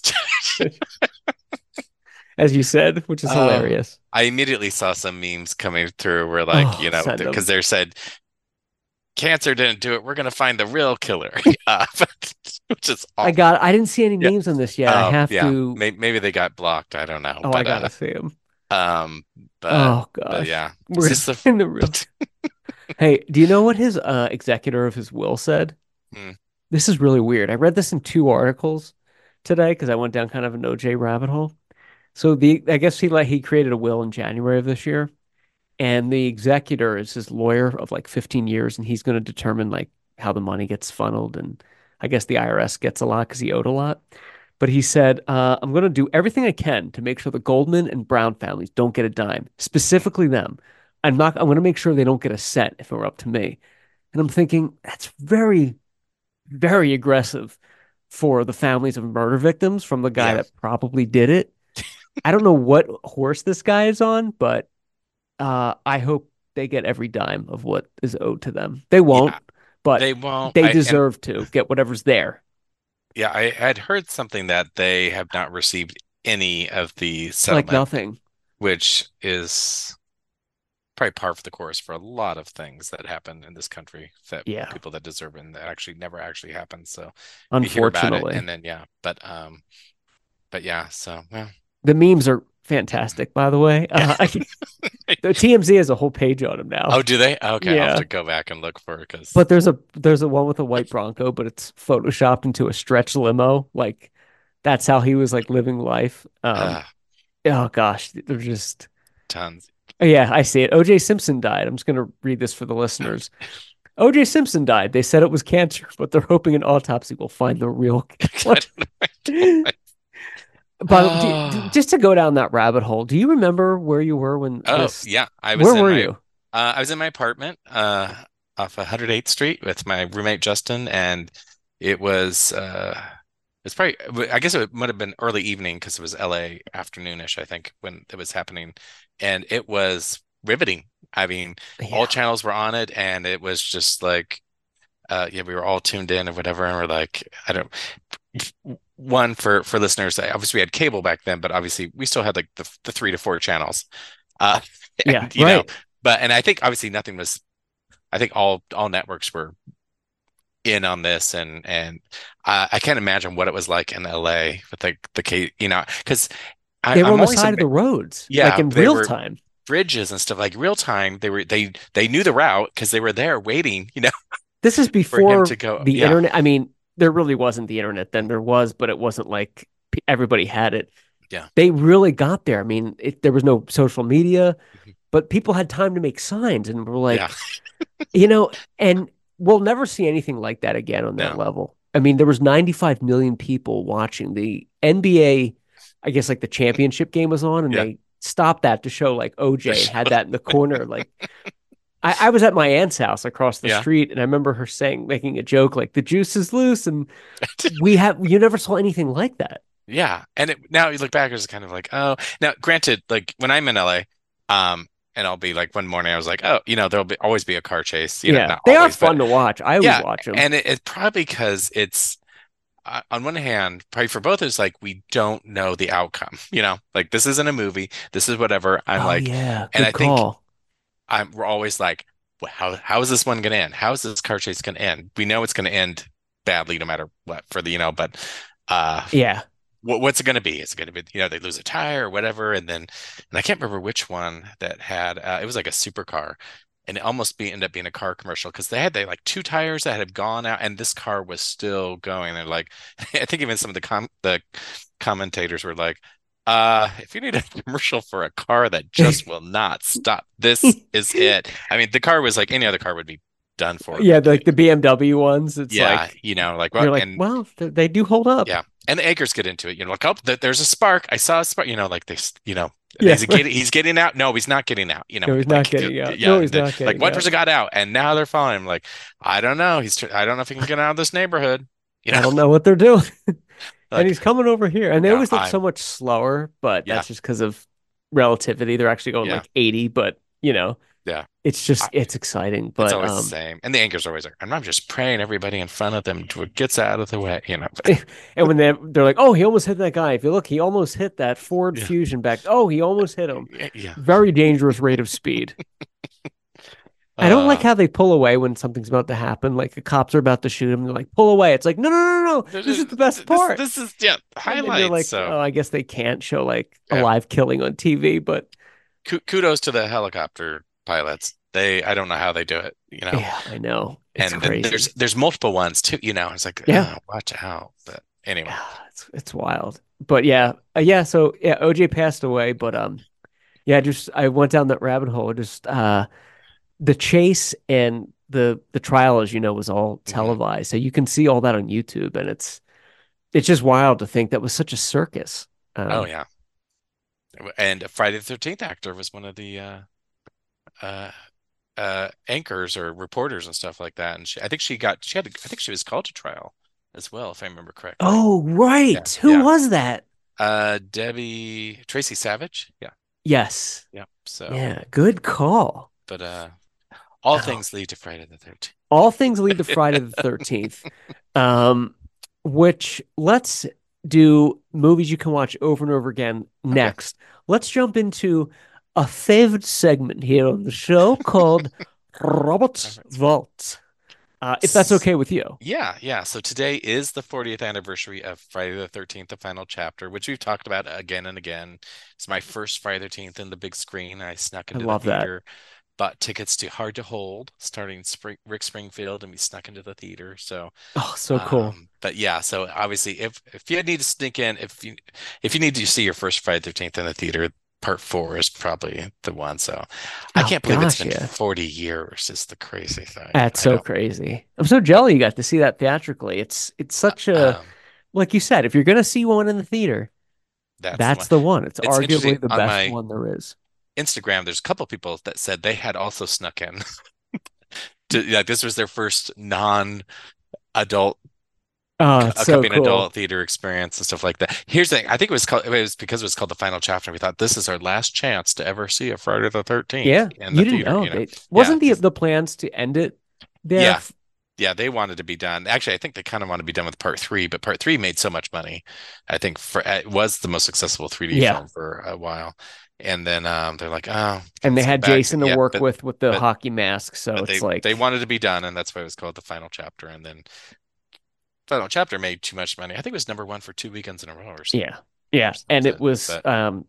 as you said, which is Oh, hilarious. I immediately saw some memes coming through where like, Oh, you know, send because them. they said cancer didn't do it. We're gonna find the real killer. Uh, which is I awful. got. I didn't see any Yeah. memes on this yet. I Oh, have yeah. to. Maybe, maybe they got blocked. I don't know. Oh, I But uh gotta see him. um but Oh but gosh, yeah. It's we're just the in the real. Hey, do you know what his uh, executor of his will said? Hmm. This is really weird. I read this in two articles today because I went down kind of an O J rabbit hole. So the I guess he like he created a will in January of this year, and the executor is his lawyer of like fifteen years, and he's going to determine like how the money gets funneled, and I guess the I R S gets a lot because he owed a lot. But he said, uh, "I'm going to do everything I can to make sure the Goldman and Brown families don't get a dime, specifically them. I'm not. I'm going to make sure they don't get a cent if it were up to me." And I'm thinking that's very, very aggressive for the families of murder victims from the guy Yeah. that probably did it. I don't know what horse this guy is on, but uh, I hope they get every dime of what is owed to them. They won't, Yeah. but They won't. they I and deserve to get whatever's there. yeah, I had heard something that they have not received any of the Like settlement, nothing. which is probably par for the course for a lot of things that happen in this country that Yeah, people that deserve it and that actually never actually happen. So you hear about it unfortunately. and then yeah, but um, but yeah, so yeah, The memes are fantastic, by the way. Uh, the T M Z has a whole page on him now. Oh, do they? Okay, I'll have Yeah. to go back and look for it because But there's a there's a one with a white Bronco, but it's photoshopped into a stretch limo. Like that's how he was like living life. Um, uh, oh gosh, they're just tons. oh, yeah, I see it. O J Simpson died. I'm just gonna read this for the listeners. O J Simpson died. They said it was cancer, but they're hoping an autopsy will find the real. I don't know. But do, do- Oh. just to go down that rabbit hole, do you remember where you were when Oh, this? yeah. I was Where in were my you? uh, I was in my apartment uh off one hundred eighth Street with my roommate Justin, and it was uh it's probably I guess it might have been early evening because it was L A afternoonish, I think, when it was happening, and it was riveting. I mean, all Yeah. channels were on it, and it was just like uh yeah, we were all tuned in or whatever, and we're like, I don't one for for listeners, obviously we had cable back then, but obviously we still had like the the three to four channels. Uh Yeah, and, you know, right. but and I think obviously nothing was I think all all networks were in on this, and and uh, I can't imagine what it was like in L A with the the case, you know, because They were I'm on the always side of ama- the roads, like yeah, in they real were time. bridges and stuff like real time. They were they they knew the route because they were there waiting, you know, This is for him before to go. the Yeah, internet. I mean, there really wasn't the internet then. There was, but it wasn't like p- everybody had it. yeah, They really got there. I mean, it, there was no social media, mhm, but people had time to make signs and were yeah, like, you know, and we'll never see anything like that again on that no, level. I mean, there was ninety-five million people watching the N B A. I guess like the championship game was on, and yeah. they stopped that to show like O J and had that in the corner. Like I, I was at my aunt's house across the Yeah. street, and I remember her saying, making a joke like the juice is loose, and we have you never saw anything like that. Yeah. And it, now you look back, it's kind of like, oh, now granted, like when I'm in L A, um, and I'll be like one morning, I was like, oh, you know, there'll be always be a car chase, you know, Yeah, not they are always, but fun to watch. I always yeah. watch them. And it, it's probably because it's uh, on one hand, probably for both, it's like we don't know the outcome, you know, like this isn't a movie, this is whatever. I'm Oh like, yeah, and good I think call. I'm we're always like, well, how how is this one going to end? How is this car chase going to end? We know it's going to end badly no matter what for the, you know, but uh Yeah, what, what's it going to be? Is it going to be, you know, they lose a tire or whatever, and then, and I can't remember which one that had. Uh, it was like a supercar, and it almost be ended up being a car commercial because they had they like two tires that had gone out, and this car was still going. They're like, I think even some of the com the commentators were like, uh, if you need a commercial for a car that just will not stop, this is it. I mean, the car was like any other car would be done for, yeah, but like the B M W ones. It's yeah, like you know, like you're what, like, and well, th- they do hold up. yeah, and the anchors get into it. You know, like, oh, th there's a spark. I saw a spark. You know, like they, s- you know, Yeah, he's getting, he's getting out. No, he's not getting out. You know, no, he's like, not getting out. yeah, No, and he's then, not like getting one out. person got out, and now they're following him. Like, I don't know. He's, tr- I don't know if he can get out of this neighborhood. You I know, don't know what they're doing. And like, he's coming over here. And they yeah, always look so I'm, much slower, but yeah, that's just because of relativity. They're actually going yeah, like eighty, but you know, yeah. it's just I, it's exciting. it's But always the um same, and the anchors are always like, I'm not just praying everybody in front of them to gets out of the way. You know, and when they they're like, oh, he almost hit that guy. If you look, he almost hit that Ford yeah, Fusion back. Oh, he almost hit him. yeah. Very dangerous rate of speed. I don't like Uh, how they pull away when something's about to happen. Like the cops are about to shoot him. They're like, pull away. It's like, no, no, no, no. this, This is the best this, part. this is yeah And then you're highlights. like, So oh, I guess they can't show like a yeah. live killing on T V, but Ku- kudos to the helicopter pilots. They, I don't know how they do it, you know. yeah, I know. It's And then there's crazy. there's multiple ones too, you know. It's like, Yeah. oh, watch out. But anyway, Yeah, it's it's wild. But yeah, uh, yeah, so yeah, O J passed away, but um yeah, just I went down that rabbit hole. Just uh the chase and the the trial, as you know, was all hmm televised. So you can see all that on YouTube, and it's it's just wild to think that was such a circus. Oh Um yeah. And a Friday the thirteenth actor was one of the uh uh uh anchors or reporters and stuff like that. And she, I think she got she had I think she was called to trial as well, if I remember correctly. oh, Yeah, right. Who yeah. was that? Uh Debbie Tracy Savage. Yeah, Yes. yeah. So, Yeah, good call. but uh all Oh, things lead to Friday the thirteenth. all things lead to Friday the thirteenth. Um, which let's do movies you can watch over and over again Okay. next. Let's jump into a favorite segment here on the show called All Robert's right. Vault. uh, if that's okay with you. Yeah, yeah. So today is the fortieth anniversary of Friday the thirteenth, the final chapter, which we've talked about again and again. It's my first Friday the thirteenth in the big screen. I snuck I into the love that. theater, bought tickets to Hard to Hold, starting Spring, Rick Springfield, and we snuck into the theater. So, Oh, so cool. um, but yeah, so obviously, if if you need to sneak in, if you if you need to see your first Friday the thirteenth in the theater, part four is probably the one. So I Oh can't believe it's gosh, been yeah. forty years. Is the crazy thing. That's I so don't. crazy. I'm so jelly you got to see that theatrically. It's it's such a Um, like you said, if you're gonna see one in the theater, that's the that's one. the one. It's It's interesting. arguably the On best my one there is. Instagram, there's a couple people that said they had also snuck in. To, like this was their first non-adult Oh, c- it's uh, could so be an cool. adult theater experience and stuff like that. Here's the thing. I think it was called, it was because it was called the final chapter. We thought this is our last chance to ever see a Friday the thirteenth Yeah, in the you didn't theater, know. you know? They Yeah, wasn't the 'cause- the plans to end it there. yeah, f- yeah. They wanted to be done. Actually, I think they kind of want to be done with part three, but part three made so much money. I think for it was the most successful three D Yeah, film for a while. And then um, they're like, oh, and they let's get had back. Jason to Yeah, work but with with the but hockey mask, so but they it's they like, wanted to be done, and that's why it was called the final chapter. And then final chapter made too much money. I think it was number one for two weekends in a row or something. yeah, yeah. Or And it something. was, But um,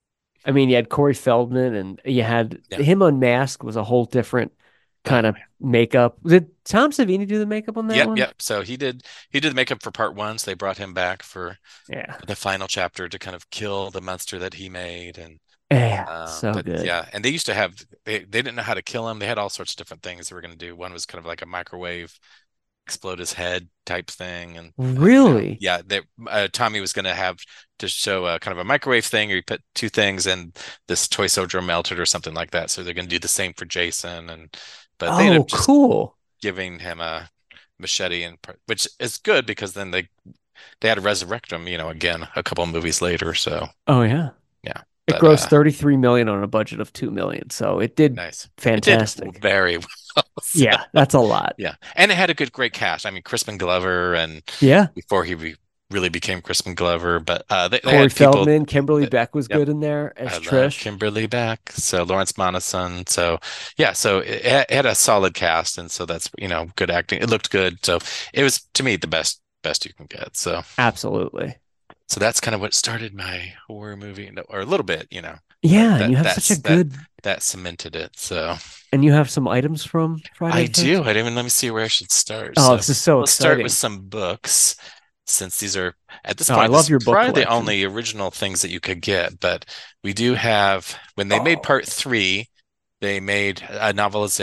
I mean, you had Corey Feldman, and you had yeah, him unmasked was a whole different kind oh of makeup. Did Tom Savini do the makeup on that yep, one? yep. So he did he did the makeup for part one. So they brought him back for Yeah, the final chapter to kind of kill the monster that he made. And yeah, um, so but good. yeah, and they used to have they they didn't know how to kill him. They had all sorts of different things they were going to do. One was kind of like a microwave explode his head type thing, and uh, you know, Really? yeah, they, uh, Tommy was going to have to show a kind of a microwave thing, or you put two things and this toy soldier melted or something like that. So they're going to do the same for Jason, and but they ended Oh, up just cool. giving him a machete, and which is good because then they they had to resurrect him, you know, again a couple of movies later. So Oh yeah. yeah, It but grossed uh, thirty-three million on a budget of two million, so it did nice. It did fantastic. very well. So, Yeah, that's a lot. yeah, and it had a good, great cast. I mean, Crispin Glover, and Yeah. before he re really became Crispin Glover, but uh, they, they Corey had people. Feldman, Kimberly That, Beck was yep, good in there as I love Trish. Kimberly Beck. So Lawrence Monason. So yeah, so it, it had a solid cast, and so that's you know good acting. It looked good. So it was to me the best best you can get. So Absolutely. so that's kind of what started my horror movie, or a little bit, you know, but Yeah, and that you have such a that's that good, that cemented it. So and you have some items from Friday I the do. I thirteenth. didn't even let me see where I should start. Oh, So this is so we'll start with exciting. some books, since these are at this Oh, I point, this love is your book probably the collection. only original things that you could get. But we do have, when they made Oh, part three, they made a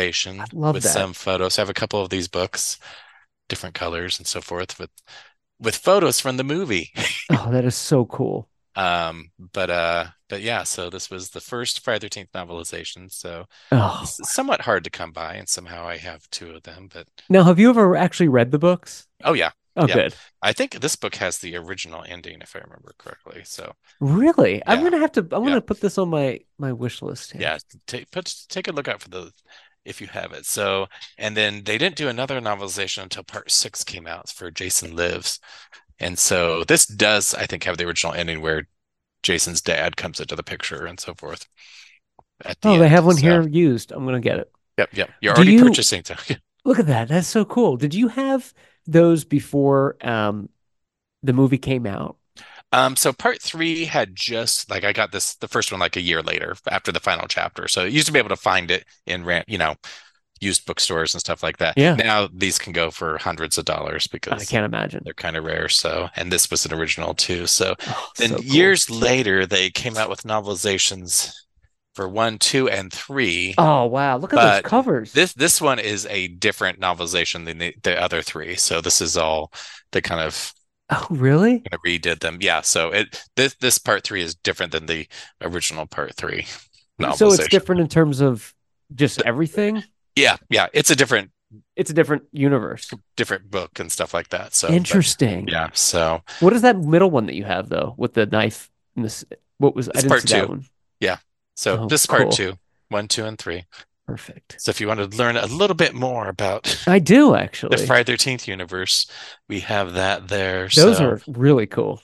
I novelization love with that. some photos. I have a couple of these books, different colors and so forth, with with photos from the movie. Oh, that is so cool. Um, but uh, but yeah, so this was the first Friday the thirteenth novelization. So Oh, this is somewhat hard to come by, and somehow I have two of them. But now have you ever actually read the books? oh yeah, Oh, yeah. good. I think this book has the original ending, if I remember correctly. So Really? I'm yeah, gonna have to. I'm yeah, gonna put this on my my wish list here. yeah. Take put take a look out for the if you have it. So and then they didn't do another novelization until part six came out for Jason Lives. And so this does, I think, have the original ending where Jason's dad comes into the picture and so forth at Oh, the they end. have one So here used. I'm gonna get it. yep, yep. You're Do already you purchasing. So look at that? That's so cool. Did you have those before um the movie came out? um, so part three had just like I got this the first one like a year later after the final chapter. So you used to be able to find it in ran, you know, used bookstores and stuff like that. Yeah, Now these can go for hundreds of dollars I because can't imagine. they're kind of rare. So, and this was an original too. So Oh, then so cool. years later, they came out with novelizations for one, two, and three. Oh wow, look at those But covers. this this one is a different novelization than the, the other three. So this is all they kind of Oh really? kind of redid them. Yeah. So it this this part three is different than the original part three So it's novelization. different in terms of just everything. Yeah, yeah. It's a different It's a different universe. different book and stuff like that. So, but Interesting. yeah. So What is that middle one that you have though, with the knife and this? What was? I it's didn't part see that two. one. Yeah. So Oh, this is part cool. two, one, two, and three. Perfect. So if you want to learn a little bit more about I do the actually. Friday the thirteenth universe, we have that there. Those So, are really cool.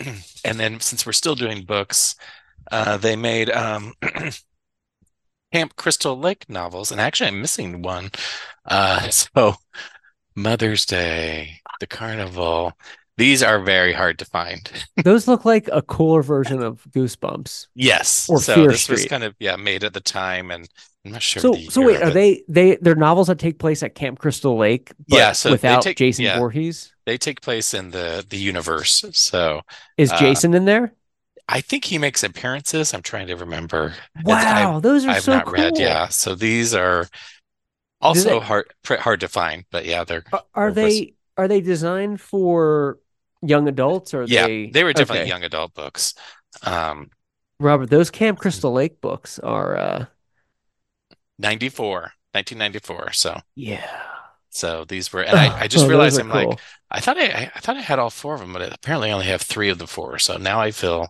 and then since we're still doing books, uh, they made um, Camp Crystal Lake novels, and actually I'm missing one. Uh, so Mother's Day, the carnival. These are very hard to find. Those look like a cooler version of Goosebumps Yes. or So Fear this was Street. kind of, yeah, made at the time, and I'm not sure of the So, so year wait, of are it. they they they're novels that take place at Camp Crystal Lake, Yeah, but so they without take Jason yeah, Voorhees? they take place in the the universe. So Is uh Jason in there? I think he makes appearances. I'm trying to remember. It's, I've Wow, those are I've so not read, cool. yeah. So these are Do also they hard pr- hard to find, but yeah, they're are, are they're was they are they designed for young adults? Or are yeah, they they were definitely okay? young adult books. Um Robert, those Camp Crystal Lake books are uh ninety-four, nineteen ninety-four. So yeah. so these were, and I I Oh, just oh, those realized are I'm like cool. I thought I I thought I had all four of them, but apparently I only have three of the four. So now I feel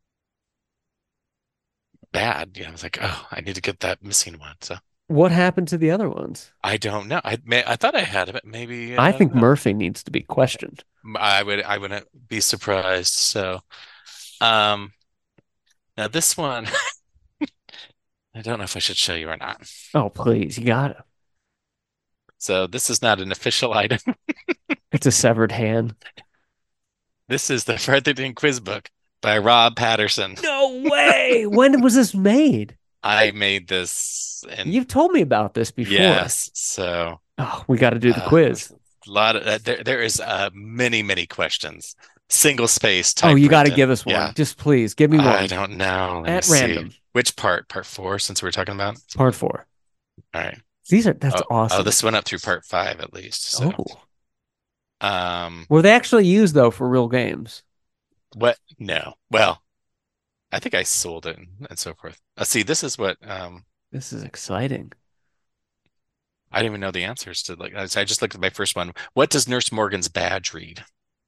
bad. You know, I was like, oh, I need to get that missing one. So What happened to the other ones? I don't know. I may I thought I had it, but maybe I uh, I don't think know. Murphy needs to be questioned. I would I wouldn't be surprised. So um now this one I don't know if I should show you or not. Oh, please, you got it. So this is not an official item. It's a severed hand. This is the Frederick Quiz Book by Rob Patterson. No way. When was this made? I made this and You've told me about this before. yes, so Oh, we got to do the uh, quiz. a lot of uh, there there is uh many many questions. Single space Oh, you got to typewritten. give us one. Yeah. Just please give me I one don't know. Let me at see. random. Which part? Part four, since we are talking about? Part four. All right. These are that's Oh, oh, awesome. this went up through part five at least. So, Oh, um, were they actually used though for real games? what? No. Well, I think I sold it and, and so forth. Uh, see, this is what um This is exciting. I didn't even know the answers to. Like, I I just looked at my first one. What does Nurse Morgan's badge read?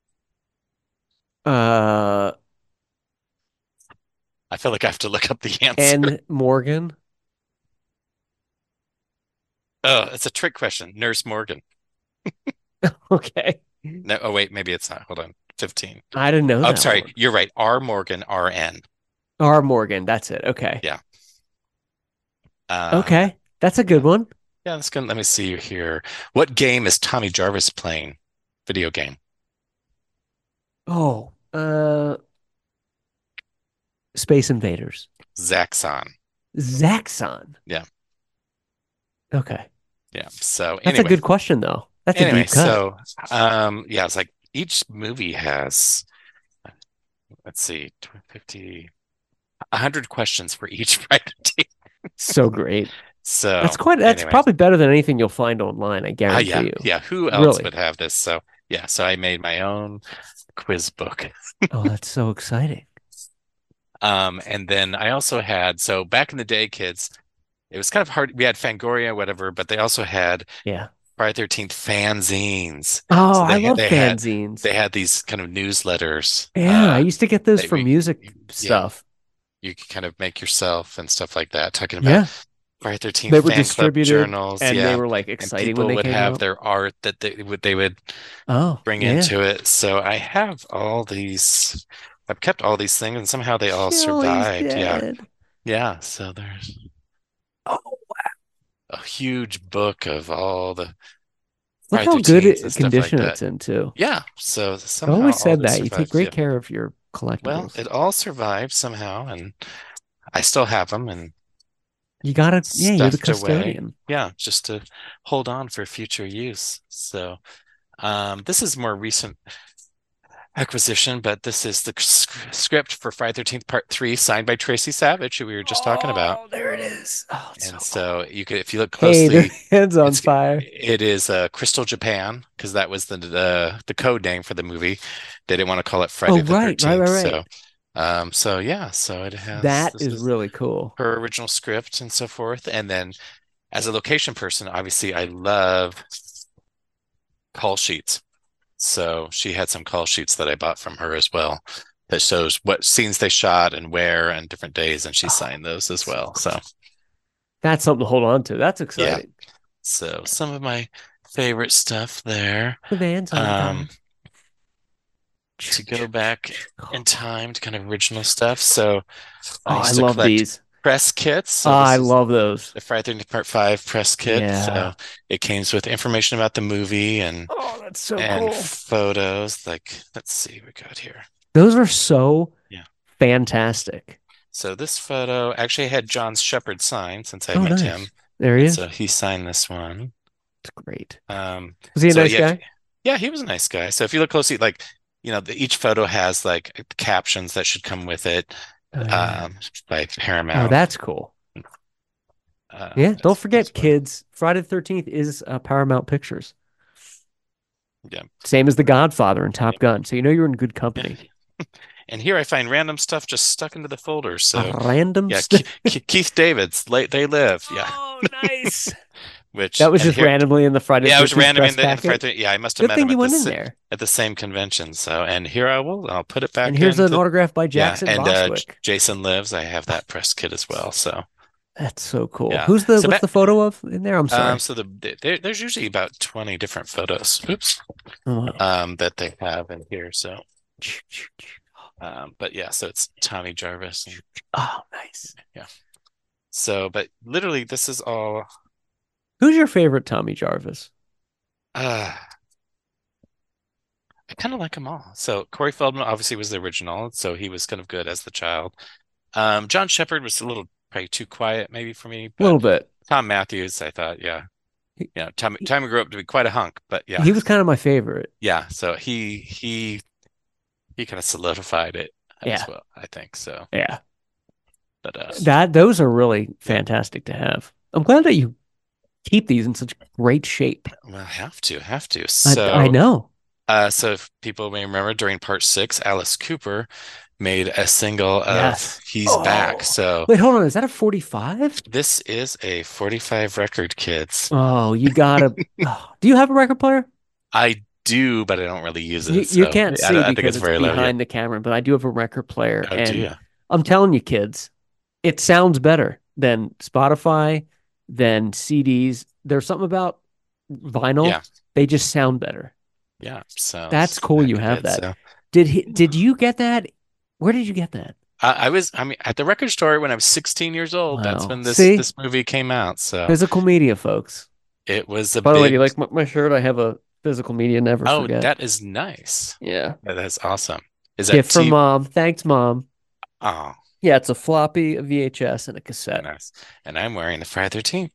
Uh, I feel like I have to look up the answer. N. Morgan. Oh, it's a trick question. Nurse Morgan. Okay. No, oh wait, maybe it's not. Hold on. fifteen. I didn't know Oh, that sorry. one. You're right. R Morgan, R N. R. Morgan. That's it. Okay. Yeah. Uh, Okay. That's a good one. yeah, let's go. Let me see here. What game is Tommy Jarvis playing? Video game. Oh, uh, Space Invaders. Zaxxon. Zaxxon. Yeah. Okay. Yeah. So That's a anyway, good question, though. That's a anyway, deep cut. so um, yeah, it's like each movie has, let's see, fifty, one hundred questions for each Friday. So great. So That's quite, that's anyway, probably better than anything you'll find online, I uh, guarantee yeah, you. yeah. Who else Really. would have this? So yeah, so I made my own quiz book. Oh, that's so exciting. Um, and then I also had, so back in the day, kids, it was kind of hard. We had Fangoria, whatever, but they also had Yeah. Friday the thirteenth fanzines. Oh, So I they, love they had fanzines. they had these kind of newsletters. Yeah, I Uh, used to get those that for we, music yeah, stuff. you could kind of make yourself and stuff like that, talking about Yeah. Friday the They thirteenth were fan club distributed journals. and they Yeah. were like And exciting when people they would came have out. their art that they would they would Oh, bring yeah. into it. So I have all these, I've kept all these things and somehow they all Chili's survived. Yeah. dead. Yeah. So there's Oh, a huge book of all the look Friday how the good thirteenth and it, stuff like condition that. it's in too. Yeah. So I've somehow always all said this that. You take survived. great Yeah. care of your Well, collectibles. it all survived somehow, and I still have them and You gotta, yeah, you're the stuffed away. custodian. Yeah, just to hold on for future use. So um, this is more recent acquisition, but this is the sc- script for Friday the thirteenth Part Three, signed by Tracy Savage, who we were just talking about. Oh, there it is. Oh, it's And so so you could, if you look cool. Hey, closely, the head's on it's fire. it is uh, Crystal Japan, because that was the, the the code name for the movie. They didn't want to call it Friday Oh, the right, right, thirteenth. right, right. So um, so yeah, so it has That this is is really cool. her original script and so forth. And then as a location person, obviously I love call sheets. So she had some call sheets that I bought from her as well that shows what scenes they shot and where and different days, and she Oh, signed those as well. So that's something to hold on to. That's yeah, exciting. so some of my favorite stuff there. The van's on Um, fire. to go back in time to kind of original stuff. So Oh, I I used to love collect these. press kits. So Ah, I this is love those. the Friday thirteenth Part Five press kit. Yeah. So it came with information about the movie and Oh, that's so and cool. photos. Like, let's see, we got here. Those are so Yeah. fantastic. So this photo actually had John Shepard sign since I Oh, met nice. him. There he And is. so he signed this one. It's great. Um, Was he a so nice yeah, guy? yeah, he was a nice guy. So if you look closely, like, you know, the, each photo has like captions that should come with it, Oh, yeah. um, by Paramount. Oh, that's cool. Uh, Yeah, don't that's- forget, that's what- kids. Friday the thirteenth is uh, Paramount Pictures. Yeah. Same as The Godfather and Top Gun. So you know you're in good company. And here I find random stuff just stuck into the folders. So A random yeah, stuff. Ke- Ke- Keith David's, They They Live. Yeah, Oh, nice. which That was and just here- randomly in the Friday Yeah, the it was thirteenth random press in the, in packet. Friday. Yeah, I must have Good met thing him you at the, went in sa- there. at the same convention. So, and here I will. I'll put it back And here's in an the- autograph by yeah, Jackson and uh, J- Bostwick. Jason Lives. I have that press kit as well. So, That's so cool. Yeah. Who's the So what's ba- the photo of in there? I'm sorry. um, so the there, there's usually about twenty different photos. Oops. Oh, wow. Um, that they have in here. So, um, but yeah, so it's Tommy Jarvis. And, Oh, nice. so, but literally, this is all. Who's your favorite Tommy Jarvis? Uh, I kind of like them all. So Corey Feldman obviously was the original, so he was kind of good as the child. Um, John Shepard was a little probably too quiet maybe for me, A but little bit. Tom Matthews, I thought, yeah. He- Yeah, Tommy Tommy grew up to be quite a hunk, but yeah. He was kind of my favorite. Yeah, so he he he kind of solidified it Yeah. as well, I think. So, Yeah. but uh That those are really fantastic to have. I'm glad that you keep these in such great shape. well, have to, have to. I, So I know. Uh, so if people may remember, during part six, Alice Cooper made a single of Yes. He's Oh. Back. So Wait, hold on. Is that a forty-five? this is a forty-five record, kids. Oh, you gotta. Oh, do you have a record player? I do, but I don't really use it. You, you so can't I, see I think because it's it's very low. behind the camera, but I do have a record player, Oh, and do you? I'm telling you, kids, it sounds better than Spotify, than C Ds. There's something about vinyl; Yeah. they just sound better. Yeah. So That's cool you have that. So Did he? Did you get that? Where did you get that? I, I was, I mean, at the record store when I was sixteen years old. That's Wow. when this See? this movie came out. So Physical media, folks. it was a By big. the way, do you like my, my shirt? I have a physical media. Never oh, forget. that is nice. Yeah. That's awesome. Is that Gift from T- mom. Thanks, mom. Oh, Yeah, it's a floppy, a V H S, and a cassette. nice. And I'm wearing the Friday thirteenth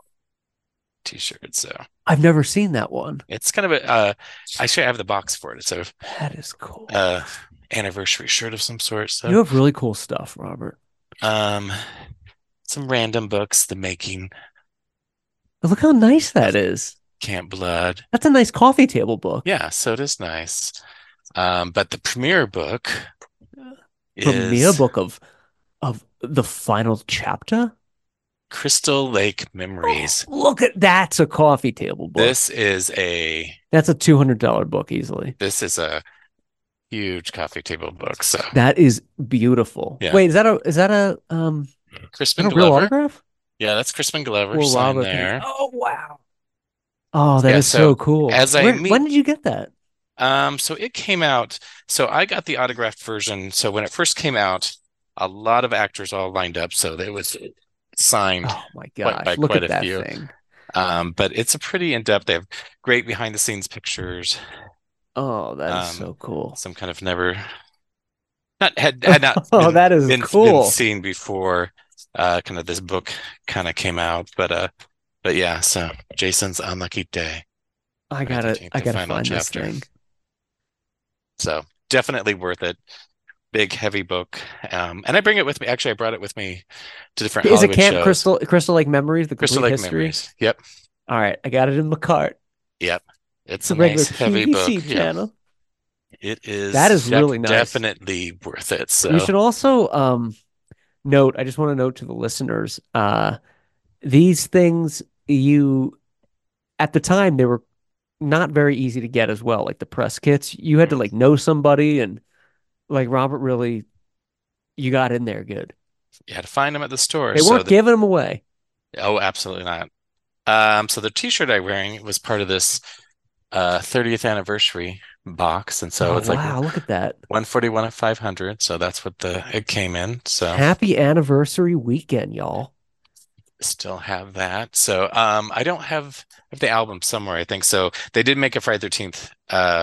t-shirt. So I've never seen that one. it's kind of a, uh, I should have the box for it. It's a, That is cool. uh, anniversary shirt of some sort. So, You have really cool stuff, Robert. um, some random books, The Making, But look how nice that is. Camp Blood. That's a nice coffee table book. Yeah, so it is nice. Um, but the premiere book Premier is book of of the final chapter. Crystal Lake Memories. Look at that's a coffee table book. This is a That's a two hundred dollar book easily. this is a huge coffee table book. So That is beautiful. Yeah. Wait, is that a is that a um is Crispin that a real Glover. autograph? Yeah, that's Crispin Glover Or signed Robert? there. Oh wow. Oh, that is Yeah, so, so cool. as I Where- meet- when did you get that? Um, so it came out. So I got the autographed version. So when it first came out, a lot of actors all lined up. So it was signed. Oh my Quite- gosh. by Look quite at a that few. thing. Um, but it's a pretty in-depth. They have great behind the scenes pictures. Oh, that is Um, so cool. Some kind of never not had had not Oh, been, that is been, cool. been seen before. Uh, kind of this book kind of came out, but uh, but yeah. So Jason's Unlucky Day. I Friday gotta thirteenth, I the gotta final find this chapter. thing. So definitely worth it. Big, heavy book. Um, and I bring it with me. Actually, I brought it with me to different Is it Hollywood Camp shows. Crystal Crystal Lake Memories? The Crystal complete Lake history. Memories. Yep. All right, I got it in my cart. Yep. It's It's a a regular nice, heavy P V book. C Yeah. channel. It is. That is def- really nice. Definitely worth it. So We should also um note, I just want to note to the listeners, uh these things you at the time they were not very easy to get as well. Like the press kits, you had to like know somebody, and like Robert really you got in there good. you had to find them at the store. They So weren't the- giving them away. Oh, absolutely not. Um, so the t-shirt I'm wearing was part of this uh thirtieth anniversary box, and so Oh it's like wow, look at that. one forty-one of five hundred. So that's what the it came in. So Happy anniversary weekend, y'all. still have that. So um, I don't have, I have the album somewhere, I think. So they did make a Friday the thirteenth uh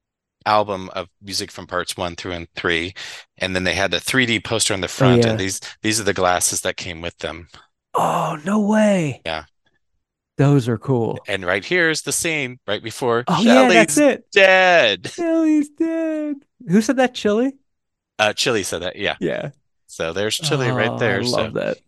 album of music from parts one through and three, and then they had the three D poster on the Oh front, and yeah. these these are the glasses that came with them. Oh, no way. Yeah. Those are cool. And right here is the scene right before Oh yeah, that's Shelly's it. dead. Chili's dead. Who said that? Chili? Uh, Chili said that. Yeah. Yeah. So there's Chili right Oh, I there. So, love that.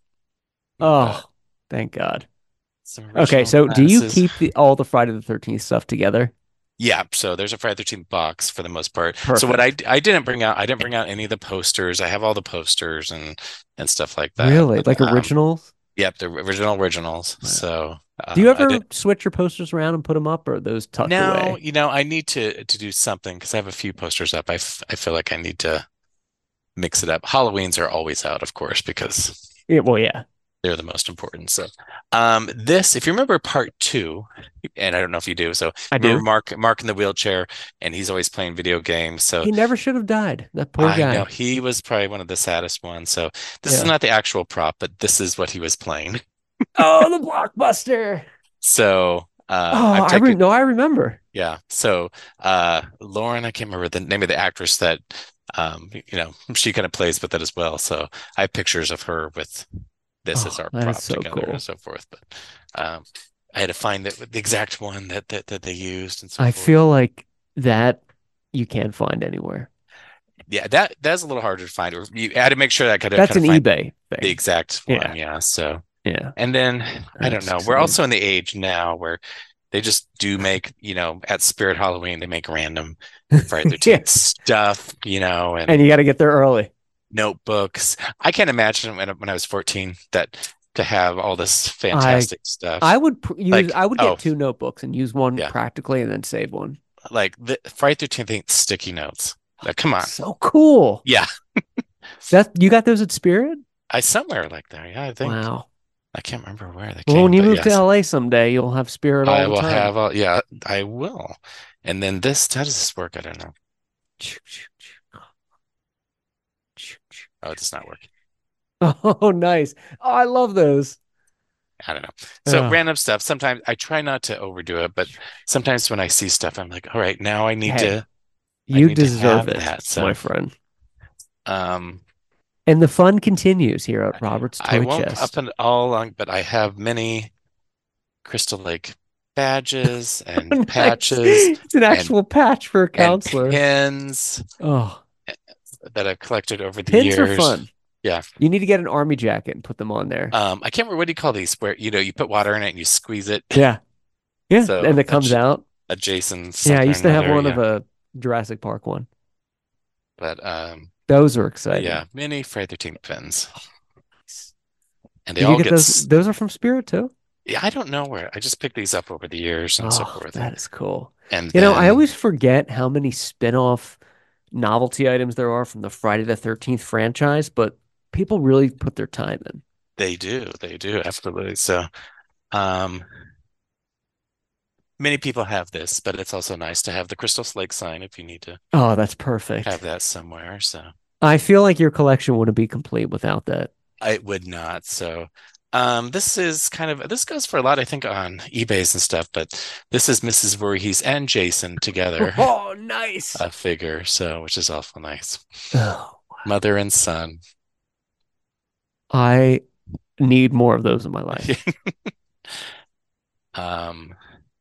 but Oh, thank God. some Okay, original so do you glasses. keep the all the Friday the thirteenth stuff together? Yeah. So there's a Friday the thirteenth box for the most part. So what I Perfect. I didn't bring out, I didn't bring out any of the posters. I have all the posters and and stuff like that. Really? But Like um, originals? yep, the original originals. Wow. So Do you um, I ever did. switch your posters around and put them up, or are those tucked Now, away? you know, I need to to do something because I have a few posters up. I, f I feel like I need to mix it up. Halloween's are always out, of course, because Yeah, well, yeah, they're the most important. So, um, this, if you remember part two, and I don't know if you do, so I remember do. Mark, Mark in the wheelchair, and he's always playing video games. So He never should have died. That poor I know guy. he was probably one of the saddest ones. So this is Yeah. not the actual prop, but this is what he was playing. Oh, the blockbuster. So uh, Oh, I've I re taken, no, I remember. yeah. So uh, Lauren, I can't remember the name of the actress that, um, you know, she kind of plays with it as well. So I have pictures of her with this as Oh, our that is prop so together and cool. so forth. But um, I had to find the, the exact one that, that that they used and so I forth. feel like that you can't find anywhere. Yeah, that that's a little harder to find. Or you I had to make sure that I could kind That's of an find eBay the thing. exact Yeah, one. Yeah. So yeah. and then I don't That's know. We're exciting. also in the age now where they just do make, you know, at Spirit Halloween, they make random Friday the Yeah, thirteenth stuff, you know, and and you got to get there early. notebooks. I can't imagine when when I was fourteen that to have all this I fantastic I stuff. would pr use Like, I would oh, get two notebooks and use one yeah, practically and then save one. like the Friday the thirteenth sticky notes. Like, come on. So cool. Yeah, That you got those at Spirit? I somewhere like there. Yeah, I think Wow. I can't remember where they Well, when came, you but move to yes, L A someday, you'll have Spirit all I the will time. have all, yeah, I will. And then this, how does this work? I don't know. Oh, it does not work. Oh, nice. Oh, I love those. I don't know. So Oh, random stuff. Sometimes I try not to overdo it, but sometimes when I see stuff, I'm like, all right, now I need hey, to, I you need to deserve have it, that. my So, friend. um, And the fun continues here at Robert's I Toy won't up Chest. and all along, but I have many Crystal Lake badges and Nice. patches It's an and actual patch for a and counselor. pins Oh, that I've collected over the pins are years. fun. Yeah. You need to get an army jacket and put them on there. Um, I can't remember what do you call these where you know you put water in it and you squeeze it. Yeah. Yeah. So And it a, comes J- out. a Jason Yeah, I something or used to have another, one of yeah. a Jurassic Park one. But um, Those are but yeah, exciting. many Friday the thirteenth pins, and they Did you all get get. those? s- Those are from Spirit too? Yeah, I don't know where. I just picked these up over the years and so Oh, forth, and that is cool. and You know, I then always forget how many spin-off novelty items there are from the Friday the thirteenth franchise, but people really put their time in. they do, they do absolutely. So um, many people have this, but it's also nice to have the Crystal Lake sign if you need to Oh, that's have perfect. that somewhere. So. I feel like your collection wouldn't be complete without that. I would not. So, um, this is kind of this goes for a lot, I think, on eBays and stuff. But this is missus Voorhees and Jason together, Oh, nice. a figure. So, which is awful nice. Oh, Mother and son. I need more of those in my life. Um,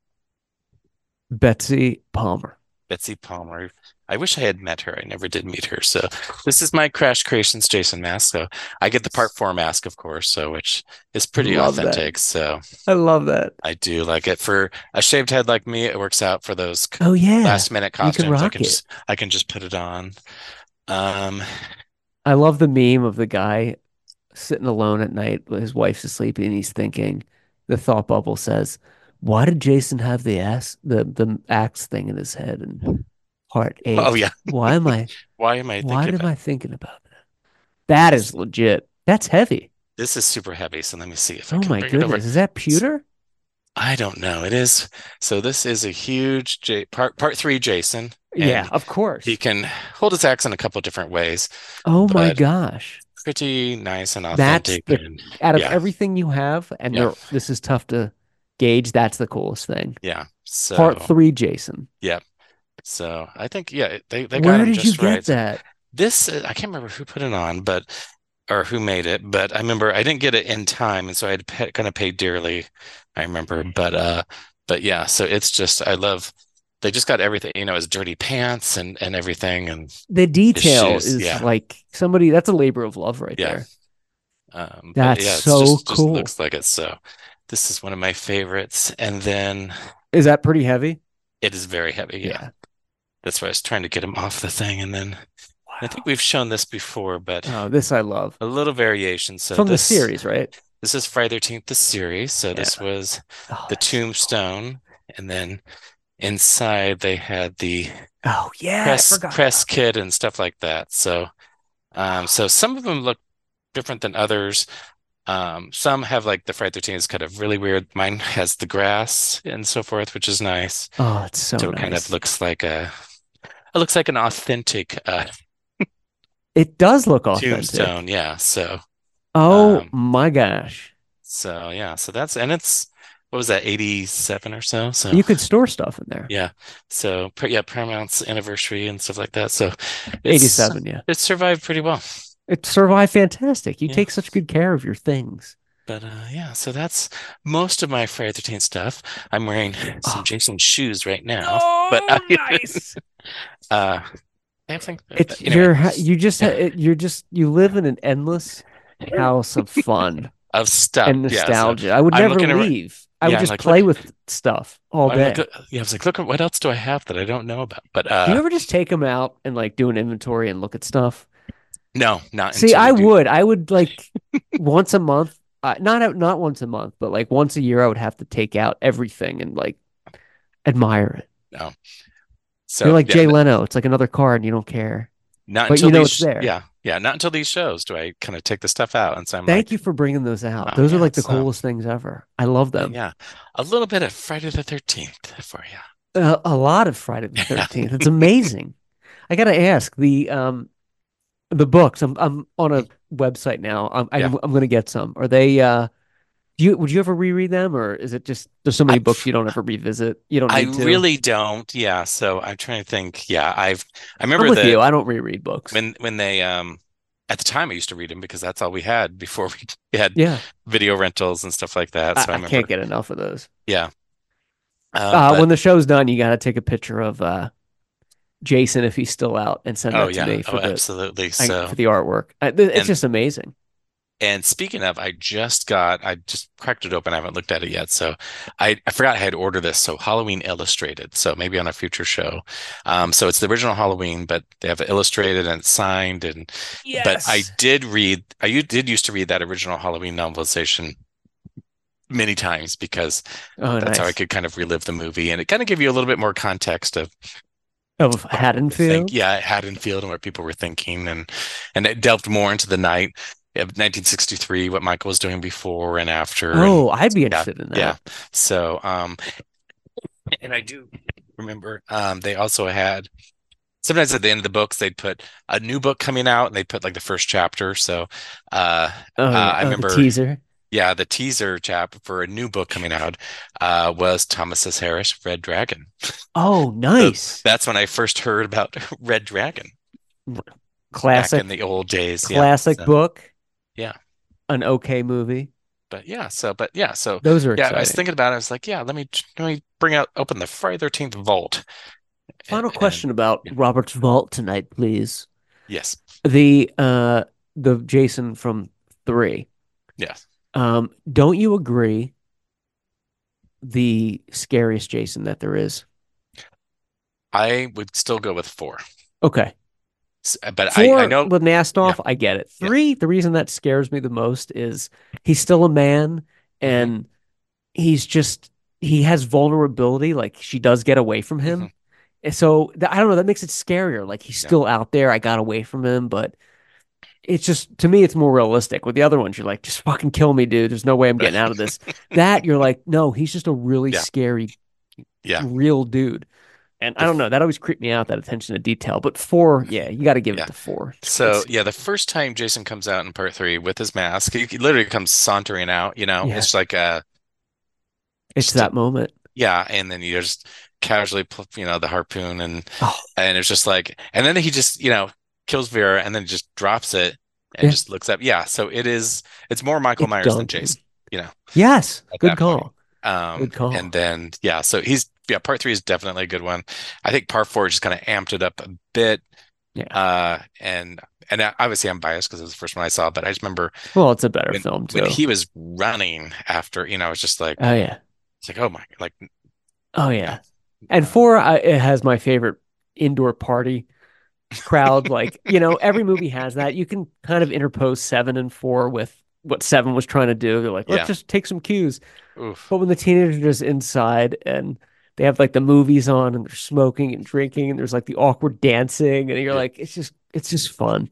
Betsy Palmer. Betsy Palmer. I wish I had met her. I never did meet her. So, this is my Crash Creations Jason mask. So, I get the part four mask, of course. So, which is pretty Love that. authentic. So, I love that. I do like it for a shaved head like me. It works out for those Oh yeah, last minute you can costumes. I rock can it. just I can just put it on. Um, I love the meme of the guy sitting alone at night, his wife's asleep, and he's thinking. The thought bubble says, "Why did Jason have the ass the the axe thing in his head and heart oh ached? yeah. Why am I Why am I why thinking am about I thinking about that? That this? is legit. That's heavy. This is super heavy. So let me see if I Oh can my bring it over. goodness, is that pewter? I don't know. It is. So this is a huge J part part three Jason. Yeah, and of course. he can hold his accent a couple different ways, Oh my but gosh. pretty nice and That's authentic. the And out of yeah, everything you have, and yeah, there this is tough to gauge, that's the coolest thing. yeah. Part So three, Jason. yeah, so I think yeah, they they got Where him did you just right. get So that? this uh, I can't remember who put it on, but or who made it, but I remember I didn't get it in time, and so I had to pay, kind of pay dearly. I remember, but uh, but yeah, so it's just I love. They just got everything, you know, his dirty pants and and everything, and The his detail shoes. is Yeah, like somebody that's a labor of love right yeah. there. Um, but That's yeah, it's so just just cool. looks like it. So this is one of my favorites, and then Is that pretty heavy? it is very heavy. Yeah, Yeah. that's why I was trying to get him off the thing, and then I think Wow. we've shown this before, but Oh, this I love. a little variation. So From the this series, right? this is Friday the thirteenth, the series. So Yeah. this was Oh, the that's so cool. tombstone, and then inside they had the Oh, yeah, I press forgot press about that. kit and stuff like that. So um, so some of them look different than others. Um, some have like the Friday the thirteenth is kind of really weird. Mine has the grass and so forth, which is nice. Oh, it's so So it kind of nice. looks like a it looks like an authentic uh, It does look authentic. tombstone. Yeah. So Oh um, my gosh. so yeah. So that's and it's what was that, eighty-seven or so? So You could store stuff in there. yeah. So par- yeah, Paramount's anniversary and stuff like that. So it's eighty-seven, yeah. it survived pretty well. It survived fantastic. You Yeah. take such good care of your things. But uh, yeah, so that's most of my Friday the thirteenth stuff. I'm wearing some Oh, Jason shoes right now, but oh, I, nice. uh, I think It's anyway, your ha- you just ha- yeah, it- you're just you live in an endless house of fun of stuff. and Yeah, so nostalgia. I would I'm never looking around. leave. I would Yeah, I'm just like, play look, with stuff all I'm like, day. yeah, I was like, look, what else do I have that I don't know about? But Do you uh, ever just take them out and like do an inventory and look at stuff? no, not See, until I we do. would. I would like once a month, uh, not out- not once a month, but like once a year, I would have to take out everything and like admire it. No, You're so like yeah, Jay n- Leno. It's like another card and you don't care, not but until you know it's these. there. Yeah, yeah, not until these shows do I kind of take the stuff out, and so I'm Thank like, you for bringing those out. oh Those are yeah, like the so coolest things ever. I love but them. yeah, a little bit of Friday the thirteenth for you. Uh, a lot of Friday the Yeah. thirteenth. It's amazing. I gotta ask the um the books. I'm I'm on a website now. I'm Yeah. I'm, I'm gonna get some. Are they uh do you would you ever reread them, or is it just there's so I many books you don't ever revisit? You don't I need to. really don't. Yeah, so I'm trying to think. Yeah, I've I I'm remember with you. that I don't reread books. when when they um at the time I used to read them because that's all we had before we, we had Yeah. video rentals and stuff like that. I, So I I remember, can't get enough of those. yeah. Um, Uh but when the show's done, you gotta take a picture of uh Jason if he's still out and send oh that to yeah, me for oh the absolutely. I, So for the artwork. I, it's and just amazing. and speaking of, I just got I just cracked it open. I haven't looked at it yet. So I I forgot I had ordered this. So Halloween Illustrated. So maybe on a future show. Um, so it's the original Halloween, but they have it illustrated and signed and but I Yes. did read I u- did used to read that original Halloween novelization many times because Oh, that's how I nice. could kind of relive the movie and it kind of give you a little bit more context of Of what people were think Haddonfield? yeah, Haddonfield and what people were thinking and and it delved more into the night of nineteen sixty-three, what Michael was doing before and after and Oh, I'd be yeah, interested in yeah. that. So um and I do remember um they also had sometimes at the end of the books they'd put a new book coming out and they'd put like the first chapter. So uh, Oh uh yeah. I Oh, the remember teaser. yeah, the teaser chap for a new book coming out uh, was Thomas S. Harris, Red Dragon. Oh, So nice. that's when I first heard about Red Dragon back Classic, in the old days. Yeah. classic So, book, yeah. an okay movie. But yeah. So, but yeah. So Those are yeah, I was exciting. thinking about it. I was like, yeah, let me let me bring out open the Friday the thirteenth vault. And, Final and question about yeah. Robert's Vault tonight, please. Yes. The uh the Jason from three. Yes. Um, don't you agree the scariest Jason that there is? I would still go with four. Okay. S- But I, I Four know, with yeah, Nastoff, I get it. yeah. Three, the reason that scares me the most is he's still a man hmm and he's just he has vulnerability. Like she does get away from hmm him. And so th- I don't know, that makes it scarier. Like he's Yeah. still out there. I got away from him, but it's just to me, it's more realistic. With the other ones, you're like, just fucking kill me, dude. There's no way I'm getting out of this. That you're like, no, he's just a really Yeah. scary, Yeah. real dude. And I The don't know, that always creeped me out, that attention to detail. But four, yeah, you got to give it yeah. to four. It's, So it's yeah, the first time Jason comes out in part three with his mask, he, he literally comes sauntering out, you know, yeah, it's like a it's just a, that moment. yeah, and then you just casually, pl- you know, the harpoon and Oh, and it's just like, and then he just, you know, kills Vera and then just drops it and yeah, just looks up. Yeah, so it is, it's more Michael it's Myers than daunting. Jason, you know, Yes, at good that point. call. Um, Good and call. then yeah, so he's yeah, part three is definitely a good one. I think part four just kind of amped it up a bit. Yeah. Uh, and and obviously I'm biased because it was the first one I saw, but I just remember Well, it's a better when film when too. he was running after, you know, it's just like Oh yeah. it's like oh my, like Oh you know, yeah. And uh, four, I, it has my favorite indoor party crowd. Like, you know, every movie has that. You can kind of interpose seven and four with what seven was trying to do. They're like, let's yeah, just take some cues. oof, But when the teenagers are just inside and they have like the movies on and they're smoking and drinking and there's like the awkward dancing and you're yeah, like, it's just it's just fun.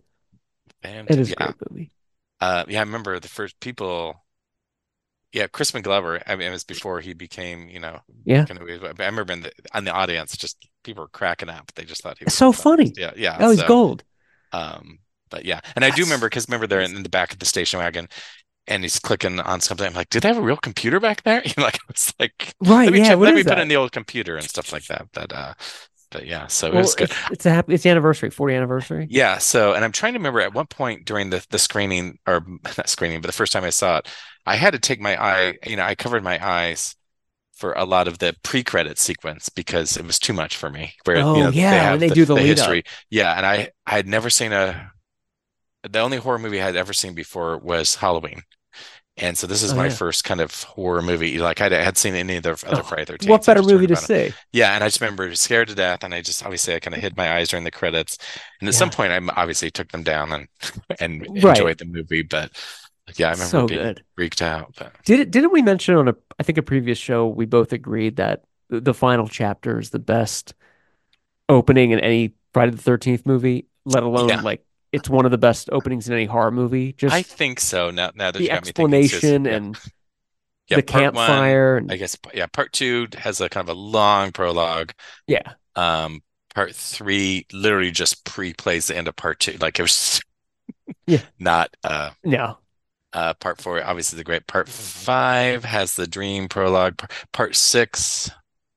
It and is a yeah, great movie. uh, yeah. I remember the first people. Yeah, Crispin Glover. I mean, it was before he became, you know, Yeah. kind of. I remember in the on the audience, just people were cracking up. They just thought he It's was the so funny. funniest. Yeah, yeah. Oh, he's So, gold. um, but yeah, and I do remember That's because remember they're in, amazing. in the back of the station wagon, and he's clicking on something. I'm like, did they have a real computer back there? You know, like it's like, Right. let me Yeah. check, What let me is put in that? the old computer and stuff like that. But uh, but yeah, so it Well, was good. it's it's a happy it's the anniversary, fortieth anniversary. Yeah, so and I'm trying to remember at one point during the the screening or not screening, but the first time I saw it, I had to take my eye, you know, I covered my eyes for a lot of the pre-credit sequence because it was too much for me. Where, you Oh know, they yeah, when have they the, do the the lead up. history. Yeah, and I I had never seen a the only horror movie I had ever seen before was Halloween. And so this is Oh my yeah. first kind of horror movie. Like I had seen any of the other Oh, Friday what thirteens. I better just heard movie to about it. see? Yeah, and I just remember scared to death, and I just obviously I kind of hid my eyes during the credits. And at some Yeah. point, I obviously took them down and and Right. enjoyed the movie. But yeah, I remember So being good. freaked out. But Did it didn't we mention on a I think a previous show we both agreed that the the final chapter is the best opening in any Friday the thirteenth movie, let alone yeah, like it's one of the best openings in any horror movie. I Just think so. Now now that the you got me thinking, because explanation yeah, and yeah. the Part one, campfire I and guess. Yeah, part two has a kind of a long prologue. yeah. Um, part three literally just pre-plays the end of part two. Like it was Yeah. not uh No. uh part four obviously the great. Part five has the dream prologue. Par- part six,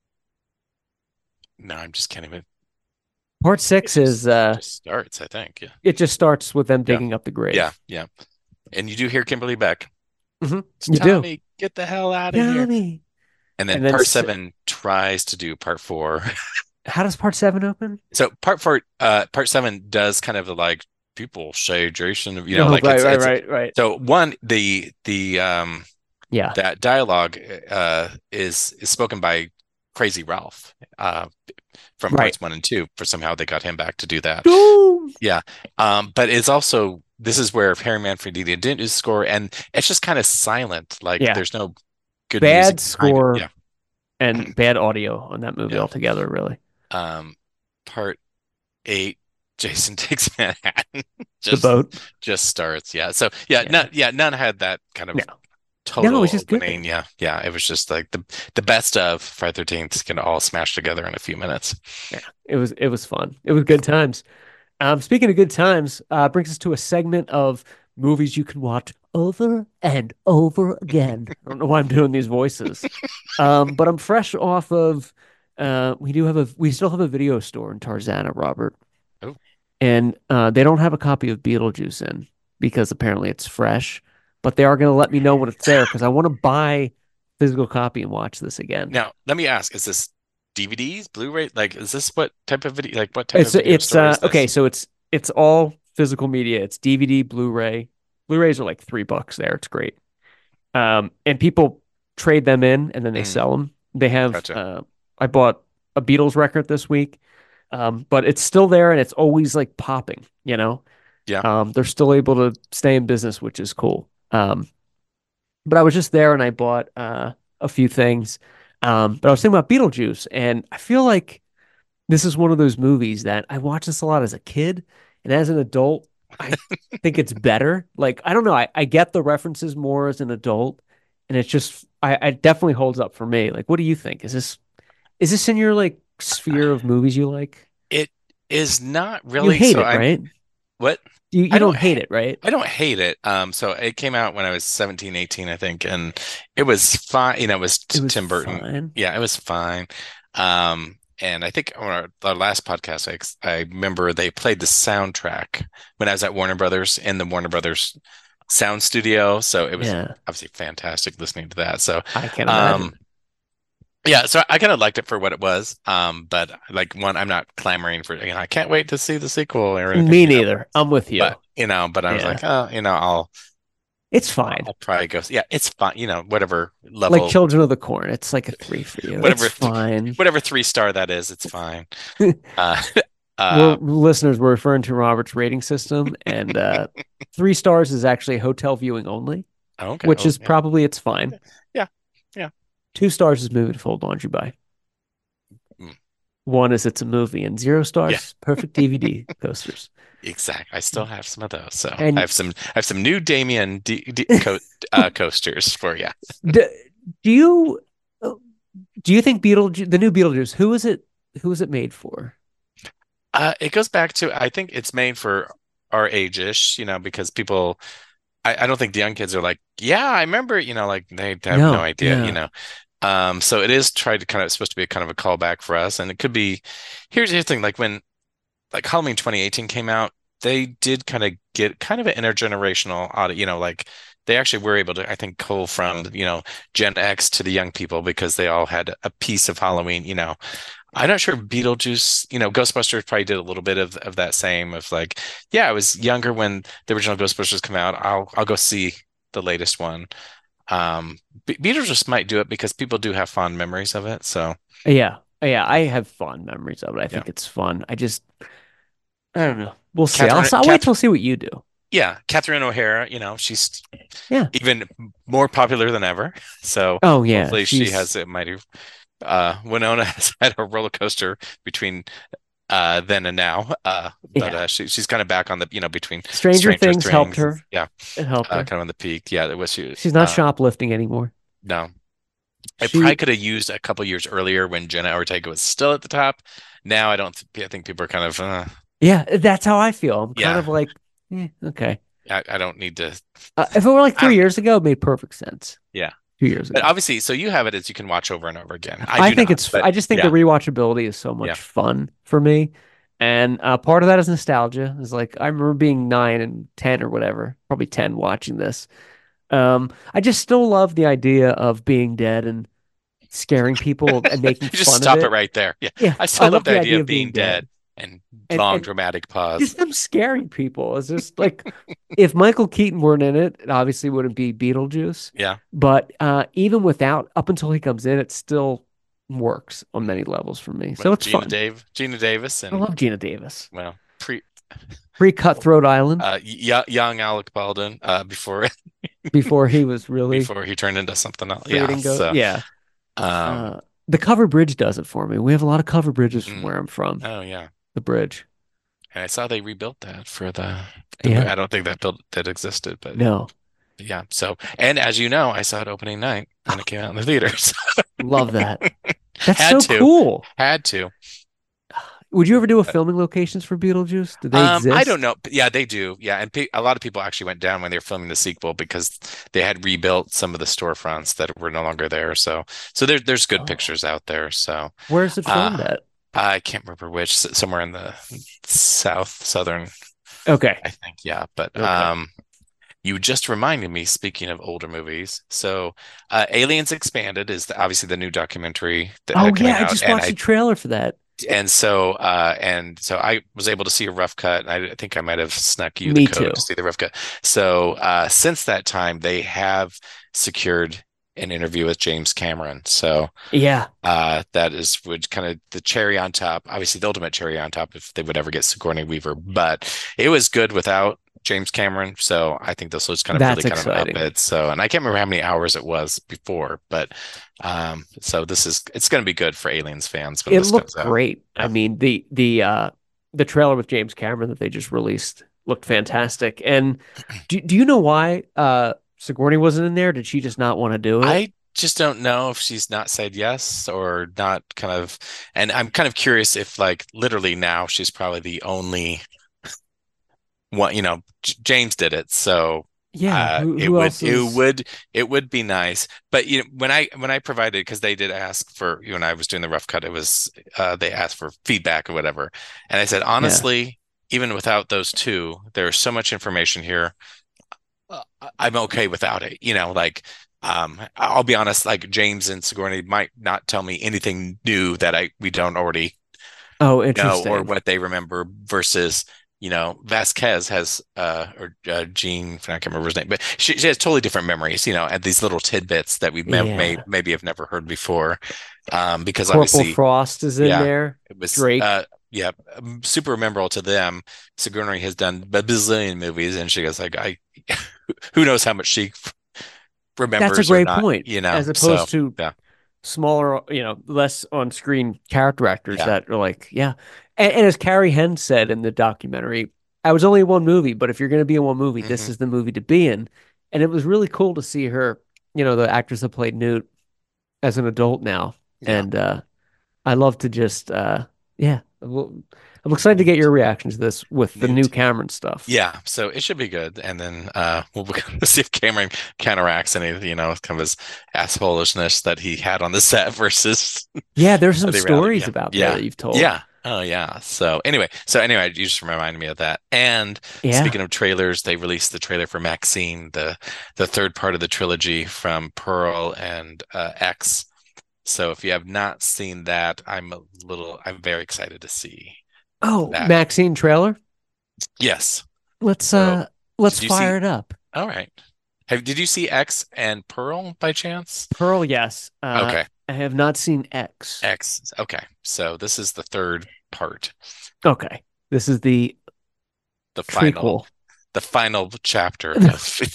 no, I'm just can't even. Part It six is just uh just starts, I think. Yeah, it just starts with them yeah, digging up the yeah, grave. yeah. And you do hear Kimberly Beck. Hmm. It's You do. Tommy, get the hell out of here. Tommy. And then And then part s- seven tries to do part four. how does part seven open? So part four, uh, part seven does kind of the like people say Jason, you know, No, like right, it's right, it's right, right. so one the the um Yeah. that dialogue uh is is spoken by Crazy Ralph uh from Right. parts one and two. For somehow they got him back to do that. Boom. Yeah. Um, but it's also this is where Harry Manfredini didn't do the score, and it's just kind of silent. Like Yeah. there's no good music Bad behind it. score Yeah. and bad audio on that movie Yeah. altogether, really. Um, part eight, Jason Takes Manhattan The just boat. just starts. Yeah. So yeah, Yeah. none yeah, none had that kind No. of No, it was total just opening. good. Yeah. Yeah. It was just like the the best of Friday the thirteenth can all smash together in a few minutes. Yeah. It was it was fun. It was good times. Um, speaking of good times, uh, brings us to a segment of movies you can watch over and over again. I don't know why I'm doing these voices. Um, but I'm fresh off of uh we do have a we still have a video store in Tarzana, Robert. Oh, And uh they don't have a copy of Beetlejuice in because apparently it's fresh, but they are gonna let me know when it's there because I want to buy physical copy and watch this again. now let me ask, is this D V Ds, Blu-ray? Like, is this what type of video, like what type of It's video it's store uh is okay, this? so it's it's all physical media. It's D V D, Blu-ray. Blu-rays are like three bucks there. It's great. Um, and people trade them in and then they Mm, sell them. They have gotcha. uh, I bought a Beatles record this week, um, but it's still there and it's always like popping. You know, Yeah. um, they're still able to stay in business, which is cool. Um, but I was just there and I bought uh a few things. Um, but I was thinking about Beetlejuice, and I feel like this is one of those movies that I watched this a lot as a kid, and as an adult, I think it's better. Like, I don't know, I, I get the references more as an adult, and it's just I, I definitely holds up for me. Like, what do you think? Is this is this in your like sphere of movies you like? It is not You really. hate So it, I'm right? what? You you I don't don't hate ha- it, right? I don't hate it. Um, so it came out when I was seventeen, eighteen, I think, and it was fine. You know, it was It t was Tim Burton. fine. Yeah, it was fine. Um, and I think on our, our last podcast, I, ex- I remember they played the soundtrack when I was at Warner Brothers in the Warner Brothers sound studio. So it was Yeah, obviously fantastic listening to that. So, I can um, imagine. yeah, so I kind of liked it for what it was. Um, but like one, I'm not clamoring for, you know, I can't wait to see the sequel or anything, Me you know, neither. I'm with you. but you know, but I was Yeah, like, oh, you know, I'll it's fine. I'll probably go. Yeah, it's fine. You know, whatever Like level, Children of the Corn, it's like a three for you. It's whatever, th fine. whatever three star that is, it's fine. Uh, We're uh, listeners, we're referring to Robert's rating system, and uh, three stars is actually hotel viewing only, okay. which Oh, is yeah, probably it's fine. yeah, yeah. Two stars is movie to fold laundry by. Mm, One is it's a movie, and zero yeah, stars, perfect D V D coasters. exactly. I still have some of those, so I And have some. I have some new Damien D D co uh, coasters for you. do, do you do you think Beetlejuice, the new Beetlejuice, who is it? Who is it made for? Uh, it goes back to I think it's made for our age-ish, you know, because people. I, I don't think the young kids are like, yeah, I remember, you know, like they have no No, idea, you yeah, know. Um, so it is tried to kind of supposed to be a kind of a callback for us, and it could be. Here's the thing, like when like Halloween twenty eighteen came out, they did kind of get kind of an intergenerational audit, you know, like they actually were able to, I think, pull from, you know, Gen X to the young people because they all had a piece of Halloween, you know. I'm not sure if Beetlejuice, you know, Ghostbusters probably did a little bit of, of that same of like, yeah, I was younger when the original Ghostbusters come out. I'll I'll go see the latest one. Um, Be Beetlejuice might do it because people do have fond memories of it. So yeah, yeah. I have fond memories of it. I yeah, think it's fun. I just, I don't know. We'll see. I'll, Catherine, I'll wait Catherine, till I see what you do. yeah, Catherine O'Hara, you know, she's Yeah. even more popular than ever. So Oh yeah, hopefully she she's has it mighty. Uh, Winona has had a roller coaster between uh then and now. Uh, but yeah. uh, she she's kind of back on the you know between Stranger Stranger Things helped Things, her. yeah, It helped uh, her. kind of on the peak. Yeah, that was she. She's not Uh, shoplifting anymore. no, I probably She, could have used a couple years earlier when Jenna Ortega was still at the top. Now I don't. Th I think people are kind of uh, yeah, that's how I feel. I'm kind yeah. of like, eh, okay. I, I don't need to. Uh, if it were like I three don't. years ago, it made perfect sense. Yeah, Two years but ago. obviously, so you have it as you can watch over and over again. I I do think not, it's, but I just think the yeah, rewatchability is so yeah. much fun for me. And uh, part of that is nostalgia. Is like, I remember being nine and ten or whatever, probably ten watching this. Um, I just still love the idea of being dead and scaring people and making You just fun of stop it it. right there. Yeah, Yeah, I I still love love the the idea idea of of being being dead. dead and And long and dramatic pause. just them scaring people. It's just like if Michael Keaton weren't in it, it obviously wouldn't be Beetlejuice. Yeah. But uh, even without, up until he comes in, it still works on many levels for me. So Well, it's Gina fun. Dave, Gina Davis, I and love Gina Davis. well, pre Pre Cutthroat Island uh, y young Alec Baldwin, uh, before before he was really before he turned into something else. Yeah. creating go. So, Yeah. um, Uh, the cover bridge does it for me. We have a lot of cover bridges from mm, where I'm from. oh yeah, The bridge. and I saw they rebuilt that for the the movie. Yeah. I don't think that built that existed, but No. yeah. So, and as you know, I saw it opening night when it came out in the theaters. Love that. That's Had so to, cool. had to. Would you ever do a filming locations for Beetlejuice? Do they Um, I exist? don't know. But yeah, they do. Yeah, and pe a lot of people actually went down when they were filming the sequel because they had rebuilt some of the storefronts that were no longer there. So, so there, there's good Oh. pictures out there. So, Where's it filmed uh, at? I can't remember which, s- somewhere in the south, southern, Okay. I think. Yeah, but Okay. um, you just reminded me. Speaking of older movies, so uh, Aliens Expanded is the, obviously the new documentary that uh, Oh coming yeah, I out, just and watched I the trailer for that. and so uh and so I was able to see a rough cut, and I, I think I might have snuck you the Me code too. to see the rough cut. So uh since that time they have secured an interview with James Cameron. So Yeah. uh that is would kind of the cherry on top, obviously the ultimate cherry on top if they would ever get Sigourney Weaver, but it was good without James Cameron. So I think this was kind of That's really kind of up exciting. it. So, and I can't remember how many hours it was before, but um, so this is it's going to be good for Aliens fans when It this looked comes out. great. I Yeah. mean, the the uh the trailer with James Cameron that they just released looked fantastic. And do do you know why uh Sigourney wasn't in there? Did she just not want to do it? I just don't know if she's not said yes or not kind of, and I'm kind of curious if like literally now she's probably the only one, you know, J James did it. So Yeah, uh who it who would else it is? would it would be nice. But you know, when I when I provided, because they did ask for, you know, when I was doing the rough cut, it was uh they asked for feedback or whatever. And I said, Yeah. honestly, even without those two, there's so much information here. uh, I'm okay without it. You know, like um, I'll be honest, like James and Sigourney might not tell me anything new that I we don't already Oh, know or interesting. what they remember versus, you know, Vasquez has uh or uh, Jean, I can't remember his name, but she, she has totally different memories, you know, and these little tidbits that we may, may Yeah. maybe have never heard before. Um, because Corporal obviously, Frost is in yeah, there. it was uh Drake. yeah, um, super memorable to them. Sigourney has done a bazillion movies, and she goes like, I who knows how much she That's a remembers or great not, point. you know. As So opposed to yeah, smaller, you know, less on-screen character actors yeah. that are like, yeah. And, and as Carrie Henn said in the documentary, I was only in one movie, but if you're going to be in one movie, this Hmm. is the movie to be in. And it was really cool to see her, you know, the actress that played Newt as an adult now. Yeah. And uh I love to just uh yeah. Well, I'm excited to get your reaction to this with the new Newt. Cameron stuff. Yeah, so it should be good. And then uh we'll see if Cameron counteracts any, you know, kind of his assholishness that he had on the set versus Yeah, there's some the reality. stories Yeah. about there Yeah. that you've told. Yeah. Oh yeah. So anyway, so anyway, you just reminded me of that. And Yeah. speaking of trailers, they released the trailer for Maxine, the the third part of the trilogy from Pearl and uh, X. So if you have not seen that, I'm a little, I'm very excited to see Oh, that. Maxine trailer. Yes. Let's So uh let's did you fire see? it up. All right. Have did you see X and Pearl by chance? Pearl, yes. Uh Okay. I have not seen X. X. Okay. So this is the third part, Okay. This is the the final, trequel. the final chapter of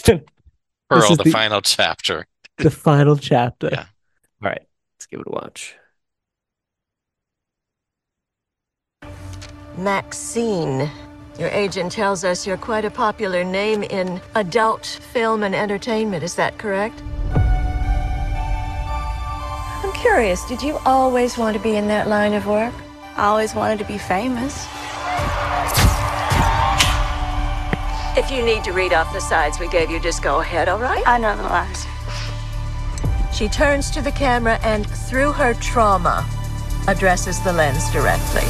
This Pearl, is the the final chapter. the final chapter. Yeah. All right. Let's give it a watch. Maxine. Your agent tells us you're quite a popular name in adult film and entertainment. Is that correct? I'm curious, did you always want to be in that line of work? I always wanted to be famous. If you need to read off the sides we gave you, just go ahead, all right? I know the lines. She turns to the camera and, through her trauma, addresses the lens directly.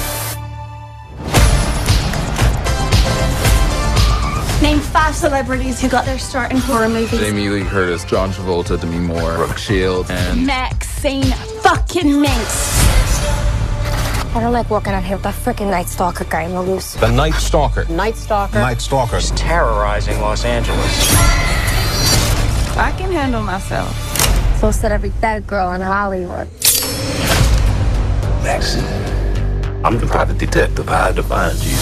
Name five celebrities who got their start in horror movies. Jamie Lee Curtis, John Travolta, Demi Moore, Brooke Shields, and Maxine fucking Minx. I don't like walking out here with that freaking Night Stalker guy on the loose. The Night Stalker. Night Stalker? Night Stalker. Is terrorizing Los Angeles. I can handle myself. So said every bad girl in Hollywood. Maxine, I'm the private detective. I had to find you.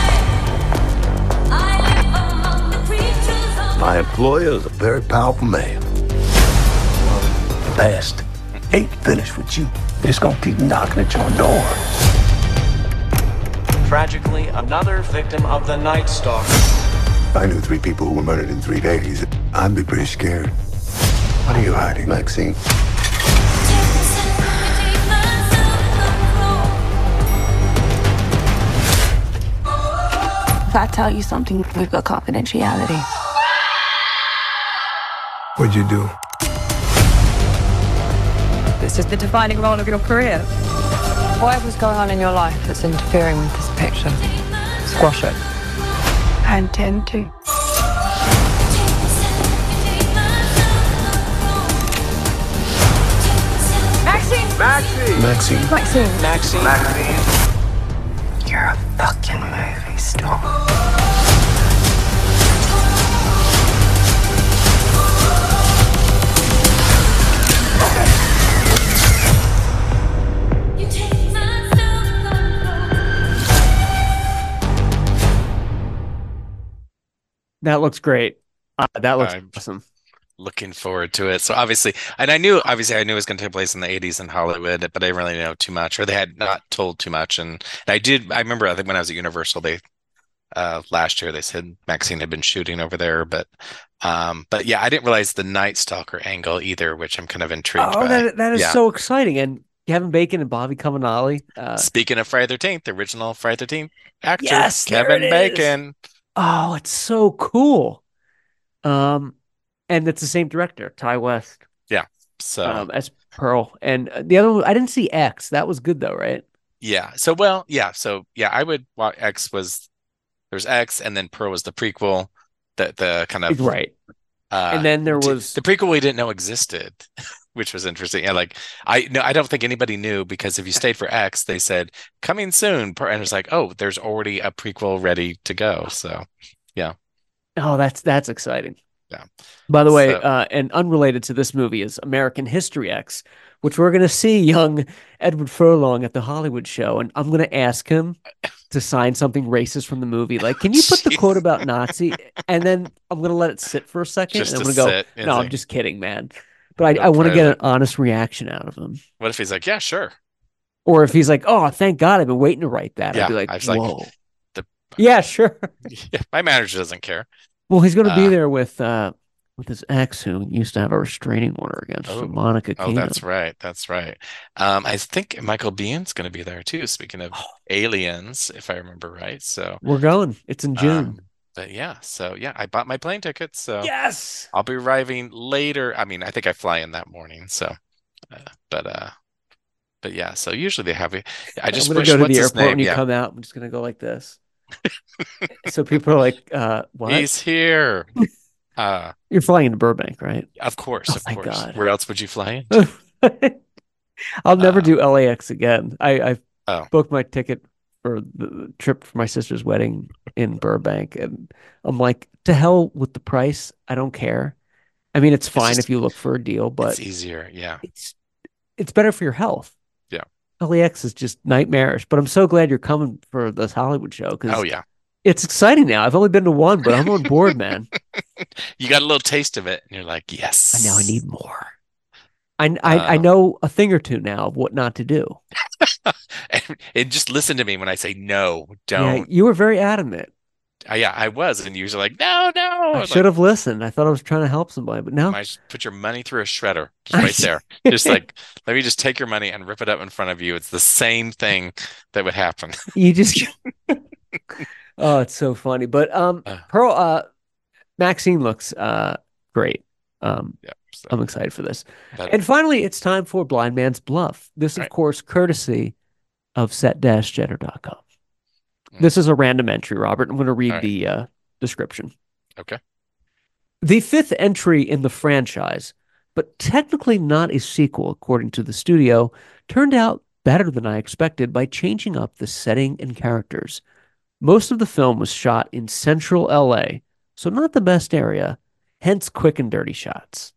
My employer is a very powerful man. The past ain't finished with you. It's gonna keep knocking at your door. Tragically, another victim of the Night Stalker. If I knew three people who were murdered in three days, I'd be pretty scared. What are you hiding, Maxine? If I tell you something, we've got confidentiality. What'd you do? This is the defining role of your career. Whatever's going on in your life that's interfering with this picture, squash it. I intend to. Maxine! Maxine! Maxine. Maxine. Maxine. Maxine. You're a fucking movie star. That looks great. Uh, that looks I'm awesome. looking forward to it. So obviously, and I knew, obviously, I knew it was going to take place in the eighties in Hollywood, but I didn't really know too much, or they had not told too much. And, and I did, I remember, I think when I was at Universal, they uh last year they said Maxine had been shooting over there, but Um, but yeah, I didn't realize the Night Stalker angle either, which I'm kind of intrigued Oh, by. that that is Yeah. so exciting. And Kevin Bacon and Bobby Cannavale. Uh, Speaking of Friday the thirteenth, the original Friday the thirteenth actor, yes, there Kevin it is. Bacon. Oh, it's so cool. Um, and it's the same director, Ty West. Yeah. So um, as Pearl. And uh, the other one, I didn't see X. That was good though, right? yeah. So well, yeah. So yeah, I would watch X was there's X, and then Pearl was the prequel. The the kind of right. Uh, and then there d- was the prequel we didn't know existed, which was interesting. Yeah, like I no, I don't think anybody knew, because if you stayed for X, they said coming soon, and it's like, oh, there's already a prequel ready to go. So yeah. Oh, that's that's exciting. Yeah. By the way, So- uh, and unrelated to this movie is American History X, which we're going to see young Edward Furlong at the Hollywood show, and I'm going to ask him to sign something racist from the movie. Like, can you put the Jeez. quote about Nazi? And then I'm going to let it sit for a second, Just and I'm to going to sit go, and no, I'm think- just kidding, man. But Go I, I want to get an private. honest reaction out of him. What if he's like, yeah, sure. Or if he's like, oh, thank God, I've been waiting to write that. Yeah, I'd be like, I was like, whoa. the- Yeah, sure. Yeah, my manager doesn't care. Well, he's going to be Uh, there with uh, with his ex, who used to have a restraining order against Oh. Monica Oh, Kano. that's right. That's right. Um, I think Michael Biehn's going to be there too. Speaking of aliens, if I remember right. So, We're going. It's in June. um, but yeah, so yeah, I bought my plane tickets. So Yes. I'll be arriving later. I mean, I think I fly in that morning. So, uh, but uh, but yeah. So usually they have it. I just I'm gonna wish go to what's the his airport name? when you Yeah, come out. I'm just gonna go like this. So people are like, uh, what? he's here. Uh, You're flying into Burbank, right? of course, Oh, of thank course. God. Where else would you fly in? I'll never Uh, do L A X again. I, I've Oh. booked my ticket for the trip for my sister's wedding in Burbank, and I'm like, to hell with the price. I don't care. I mean, it's fine just- if you look for a deal, but It's easier. Yeah. it's it's better for your health. Yeah. L A X is just nightmarish, but I'm so glad you're coming for this Hollywood show because Oh yeah. it's exciting now. I've only been to one, but I'm on board, man. You got a little taste of it, and you're like, yes. And now I need more. I, I, I Uh, know a thing or two now of what not to do. and, and just listen to me when I say no, Yeah, don't. you were very adamant. Uh, yeah, I was, and you were like, no, no. I was should like, have listened. I thought I was trying to help somebody, but no. might just put your money through a shredder, just right there. Just like, let me just take your money and rip it up in front of you. It's the same thing that would happen. You just Oh, it's so funny. But um Uh. Pearl uh Maxine looks uh great. Um Yeah. So, I'm excited for this. but- And finally, it's time for Blind Man's Bluff. This, of Right. course, courtesy of set dash jetter dot com. Mm. This is a random entry, Robert. I'm going to read All right. the uh, description. okay. The fifth entry in the franchise, but technically not a sequel, according to the studio, turned out better than I expected by changing up the setting and characters. Most of the film was shot in central L A, so not the best area, hence quick and dirty shots.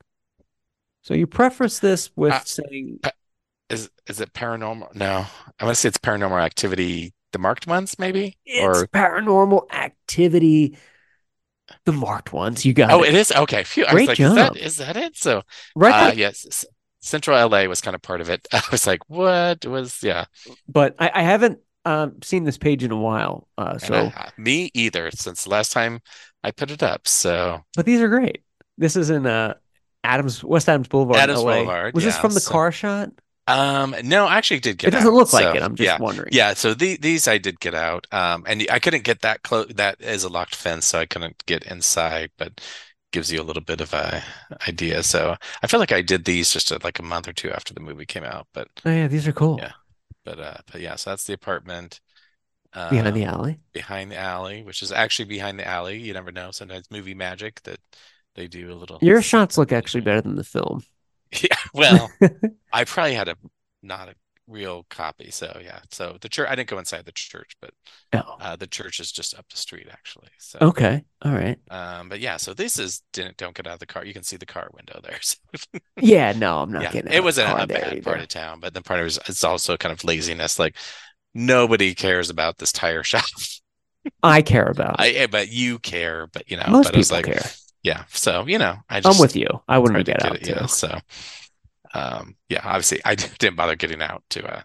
So you preface this with Uh, saying, Is is it paranormal? No, I want to say it's Paranormal Activity, the marked ones, maybe? it's Or paranormal activity, the marked ones. You got oh, it. it is okay. Phew. I Great was like, is that job. is that it? So, Right uh, there. yes, S- Central L A was kind of part of it. I was like, what was? Yeah, But I, I haven't um, seen this page in a while. Uh, and so, I- me either. Since the last time I put it up, so but these are great. This is in uh, Adams West Adams Boulevard, in Adams L A. Boulevard, Was this yeah, from the so- car shot? um, no, I actually did get It doesn't out, look like so, it. I'm just yeah. wondering. Yeah, so the, these I did get out, um, and I couldn't get that close. That is a locked fence, so I couldn't get inside. But gives you a little bit of a idea. So I feel like I did these just uh like a month or two after the movie came out. But Oh yeah, these are cool. Yeah. but uh, but yeah, so that's the apartment Behind the um, alley. behind the alley, which is actually behind the alley. You never know. Sometimes movie magic that they do a little. Your shots look actually better than the film. Yeah, well, I probably had a not a real copy, so yeah. So the church, I didn't go inside the church, but Oh, uh, the church is just up the street actually. So okay. All right. um, but yeah, so this is didn't don't get out of the car. You can see the car window there. So, Yeah, no, I'm not yeah, getting out it of the wasn't car a there bad either. part of town, but the part of it is it's also kind of laziness. Like nobody cares about this tire shop. I care about it. I eh, but you care, but you know, Most but I was people like, care. yeah. So you know, I just I'm with you. I wouldn't tried to get out it, too. yeah. So um, yeah, obviously I didn't bother getting out to uh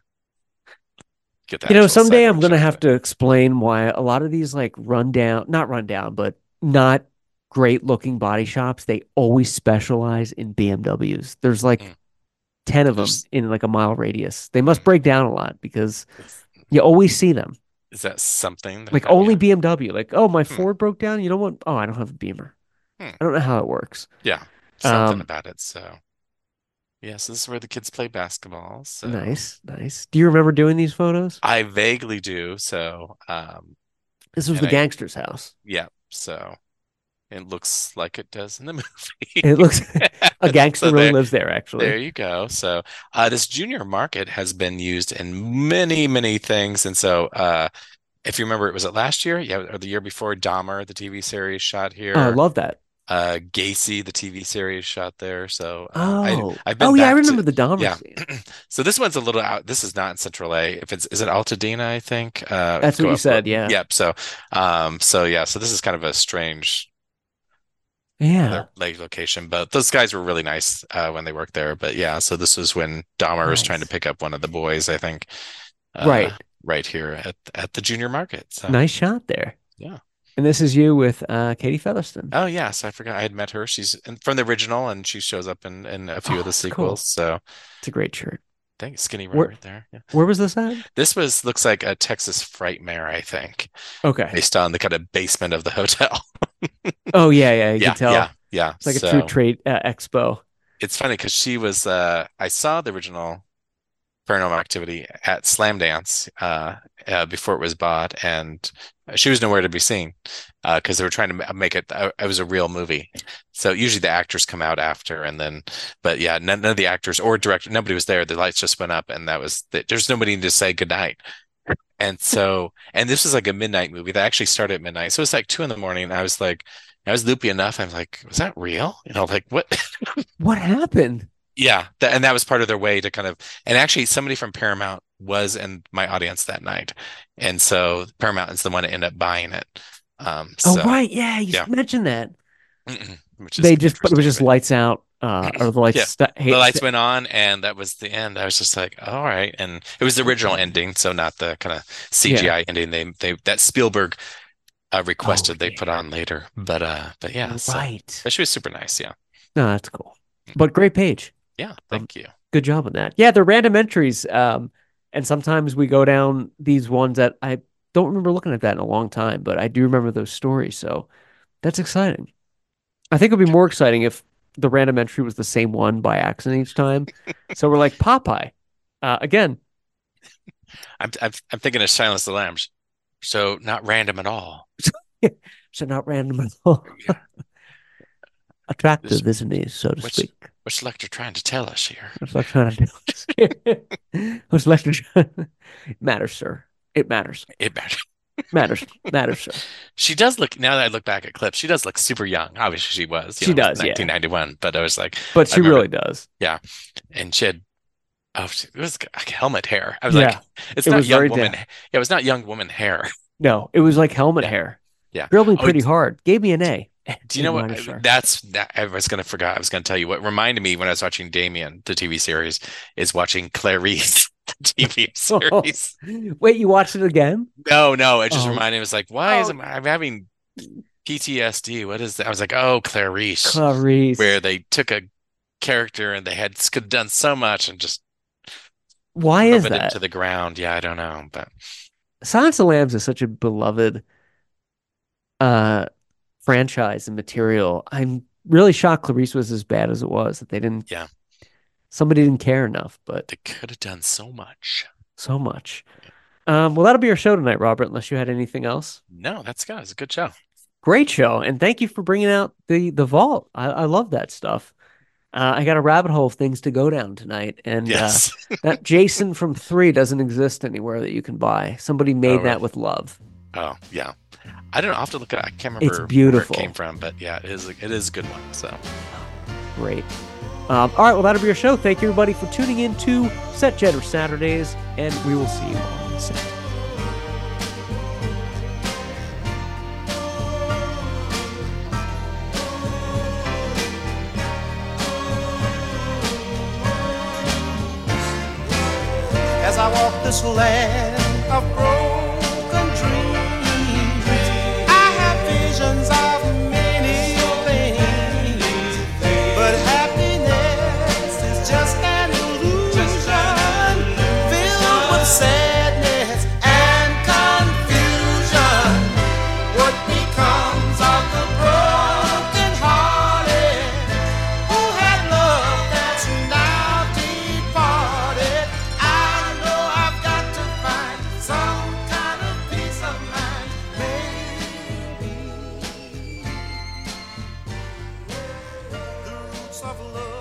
get that. You know, actual someday I'm sidewalk gonna shot, have but- to explain why a lot of these like rundown, not rundown, but not great looking body shops, they always specialize in B M Ws. There's like Mm. ten of them There's- in like a mile radius. They must break down a lot because you always see them. Is that something? That Like I- only yeah. B M W. Like, oh, my Hmm. Ford broke down. You know what? Oh, I don't have a Beamer. Hmm. I don't know how it works. Yeah, something Um, about it. So, yes, this is where the kids play basketball. So Nice, nice. Do you remember doing these photos? I vaguely do. So, um, This was and the I- gangster's house. yeah. So it looks like it does in the movie. It looks a gangster So really there- lives there, actually. There you go. So, uh, this junior market has been used in many, many things. And so, uh, if you remember, it was it last year? Yeah, or the year before, Dahmer, the T V series, shot here. Oh, I love that. uh, Gacy, the T V series, shot there. So, uh, Oh, I, I've been oh yeah, I back to- remember the Dahmer yeah. scene. So this one's a little out. This is not in Central A. If it's, is it Altadena, I think? Uh, That's what go you up- said, yeah. Yep. So, um, so yeah, so this is kind of a strange Yeah. their lake location, but those guys were really nice uh, when they worked there. But yeah, so this was when Dahmer was trying to Nice. pick up one of the boys, I think. uh, Right. right here at at the junior market. So Nice shot there. yeah. And this is you with uh, Katie Featherston. Oh yes, I forgot I had met her. She's in, from the original, and she shows up in in a few Oh, of the that's cool. sequels. So It's a great shirt. I think Skinny Where- right there. Yeah. Where was this at? This was looks like a Texas Frightmare, I think, Okay. based on the kind of basement of the hotel. Oh yeah, yeah. You yeah, can tell. yeah, yeah. It's like So a true trade uh, expo. it's funny because she was. Uh, I saw the original Paranormal Activity at Slam Dance uh, uh, before it was bought, and she was nowhere to be seen because they were trying to ma- make it. Uh, it was a real movie, so usually the actors come out after, and then, but yeah, none, none of the actors or director, nobody was there. The lights just went up, and that was. The, there's nobody to say goodnight. And so, and this was like a midnight movie that actually started at midnight, so it was like two in the morning. And I was like, I was loopy enough. I was like, was that real? You know, like what? What happened? Yeah, th- and that was part of their way to kind of, and actually somebody from Paramount was in my audience that night, and so Paramount is the one that ended up buying it. Um, Oh so, right, yeah. You yeah. mentioned that. mm-mm, which is They just but it was interesting, just but lights out, uh, or the lights. Yeah, sta- hey, the lights sta- went on, and that was the end. I was just like, all right, and it was the original ending, so not the kind of C G I ending they they that Spielberg uh, requested Oh, they put yeah. on later. But uh, but yeah, so, right. but she was super nice. Yeah, No, that's cool. But great page. yeah, thank you. Good job on that. Yeah, they're random entries. Um, and sometimes we go down these ones that I don't remember looking at that in a long time, but I do remember those stories. So that's exciting. I think it would be more exciting if the random entry was the same one by accident each time. So we're like Popeye. Uh, again, I'm I'm I'm thinking of Silence of the Lambs, so not random at all. so not random at all. Yeah. Attractive, isn't he, so to What's- speak? What's Lecter trying to tell us here? What's Lecter trying to do? What's Lecter trying It matters, sir. It matters. It matters. Matters. Matters, sir. She does look, now that I look back at clips, she does look super young. Obviously, she was. you She know, it was does, yeah. nineteen ninety-one, but I was like, But I she remember- really does. yeah. And she had, oh, she- it was like helmet hair. I was Yeah. like, it's It not was young very woman. da- Yeah, it was not young woman hair. No, it was like helmet Yeah. hair. Yeah. Drilled me Oh, pretty it's- hard. Gave me an A. Do you know what? Minus, sir. That's that. I was going to forget. I was going to tell you what reminded me when I was watching Damien, the T V series, is watching Clarice, the T V series. Wait, you watched it again? No, no, it just Oh. reminded me. It was like, why is Oh. it, I'm having P T S D? What is that? I was like, oh, Clarice, Clarice. where they took a character and they had could have done so much and just Why is drove it that? into the ground. Yeah, I don't know, but Silence of the Lambs is such a beloved uh franchise and material. I'm really shocked Clarice was as bad as it was, that they didn't Yeah. somebody didn't care enough, but they could have done so much. so much. Um, well, that'll be our show tonight, Robert, unless you had anything else. No, that's good. It's a good show. Great show, and thank you for bringing out the the vault. I, I love that stuff. Uh, I got a rabbit hole of things to go down tonight, and Yes. uh, that Jason from Three doesn't exist anywhere that you can buy. Somebody made Oh, that right. with love. Oh, yeah. I don't know. I'll have to look at it. I can't remember It's where beautiful. it came from, but yeah, it is. It is a good one. So Great. Um, all right, well, that'll be your show. Thank you, everybody, for tuning in to Set Jetter Saturdays, and we will see you on the set. As I walk this land of broken dreams, I have visions of many sadness and confusion. What becomes of the broken hearted who had love that's now departed? I know I've got to find some kind of peace of mind. Maybe the roots of love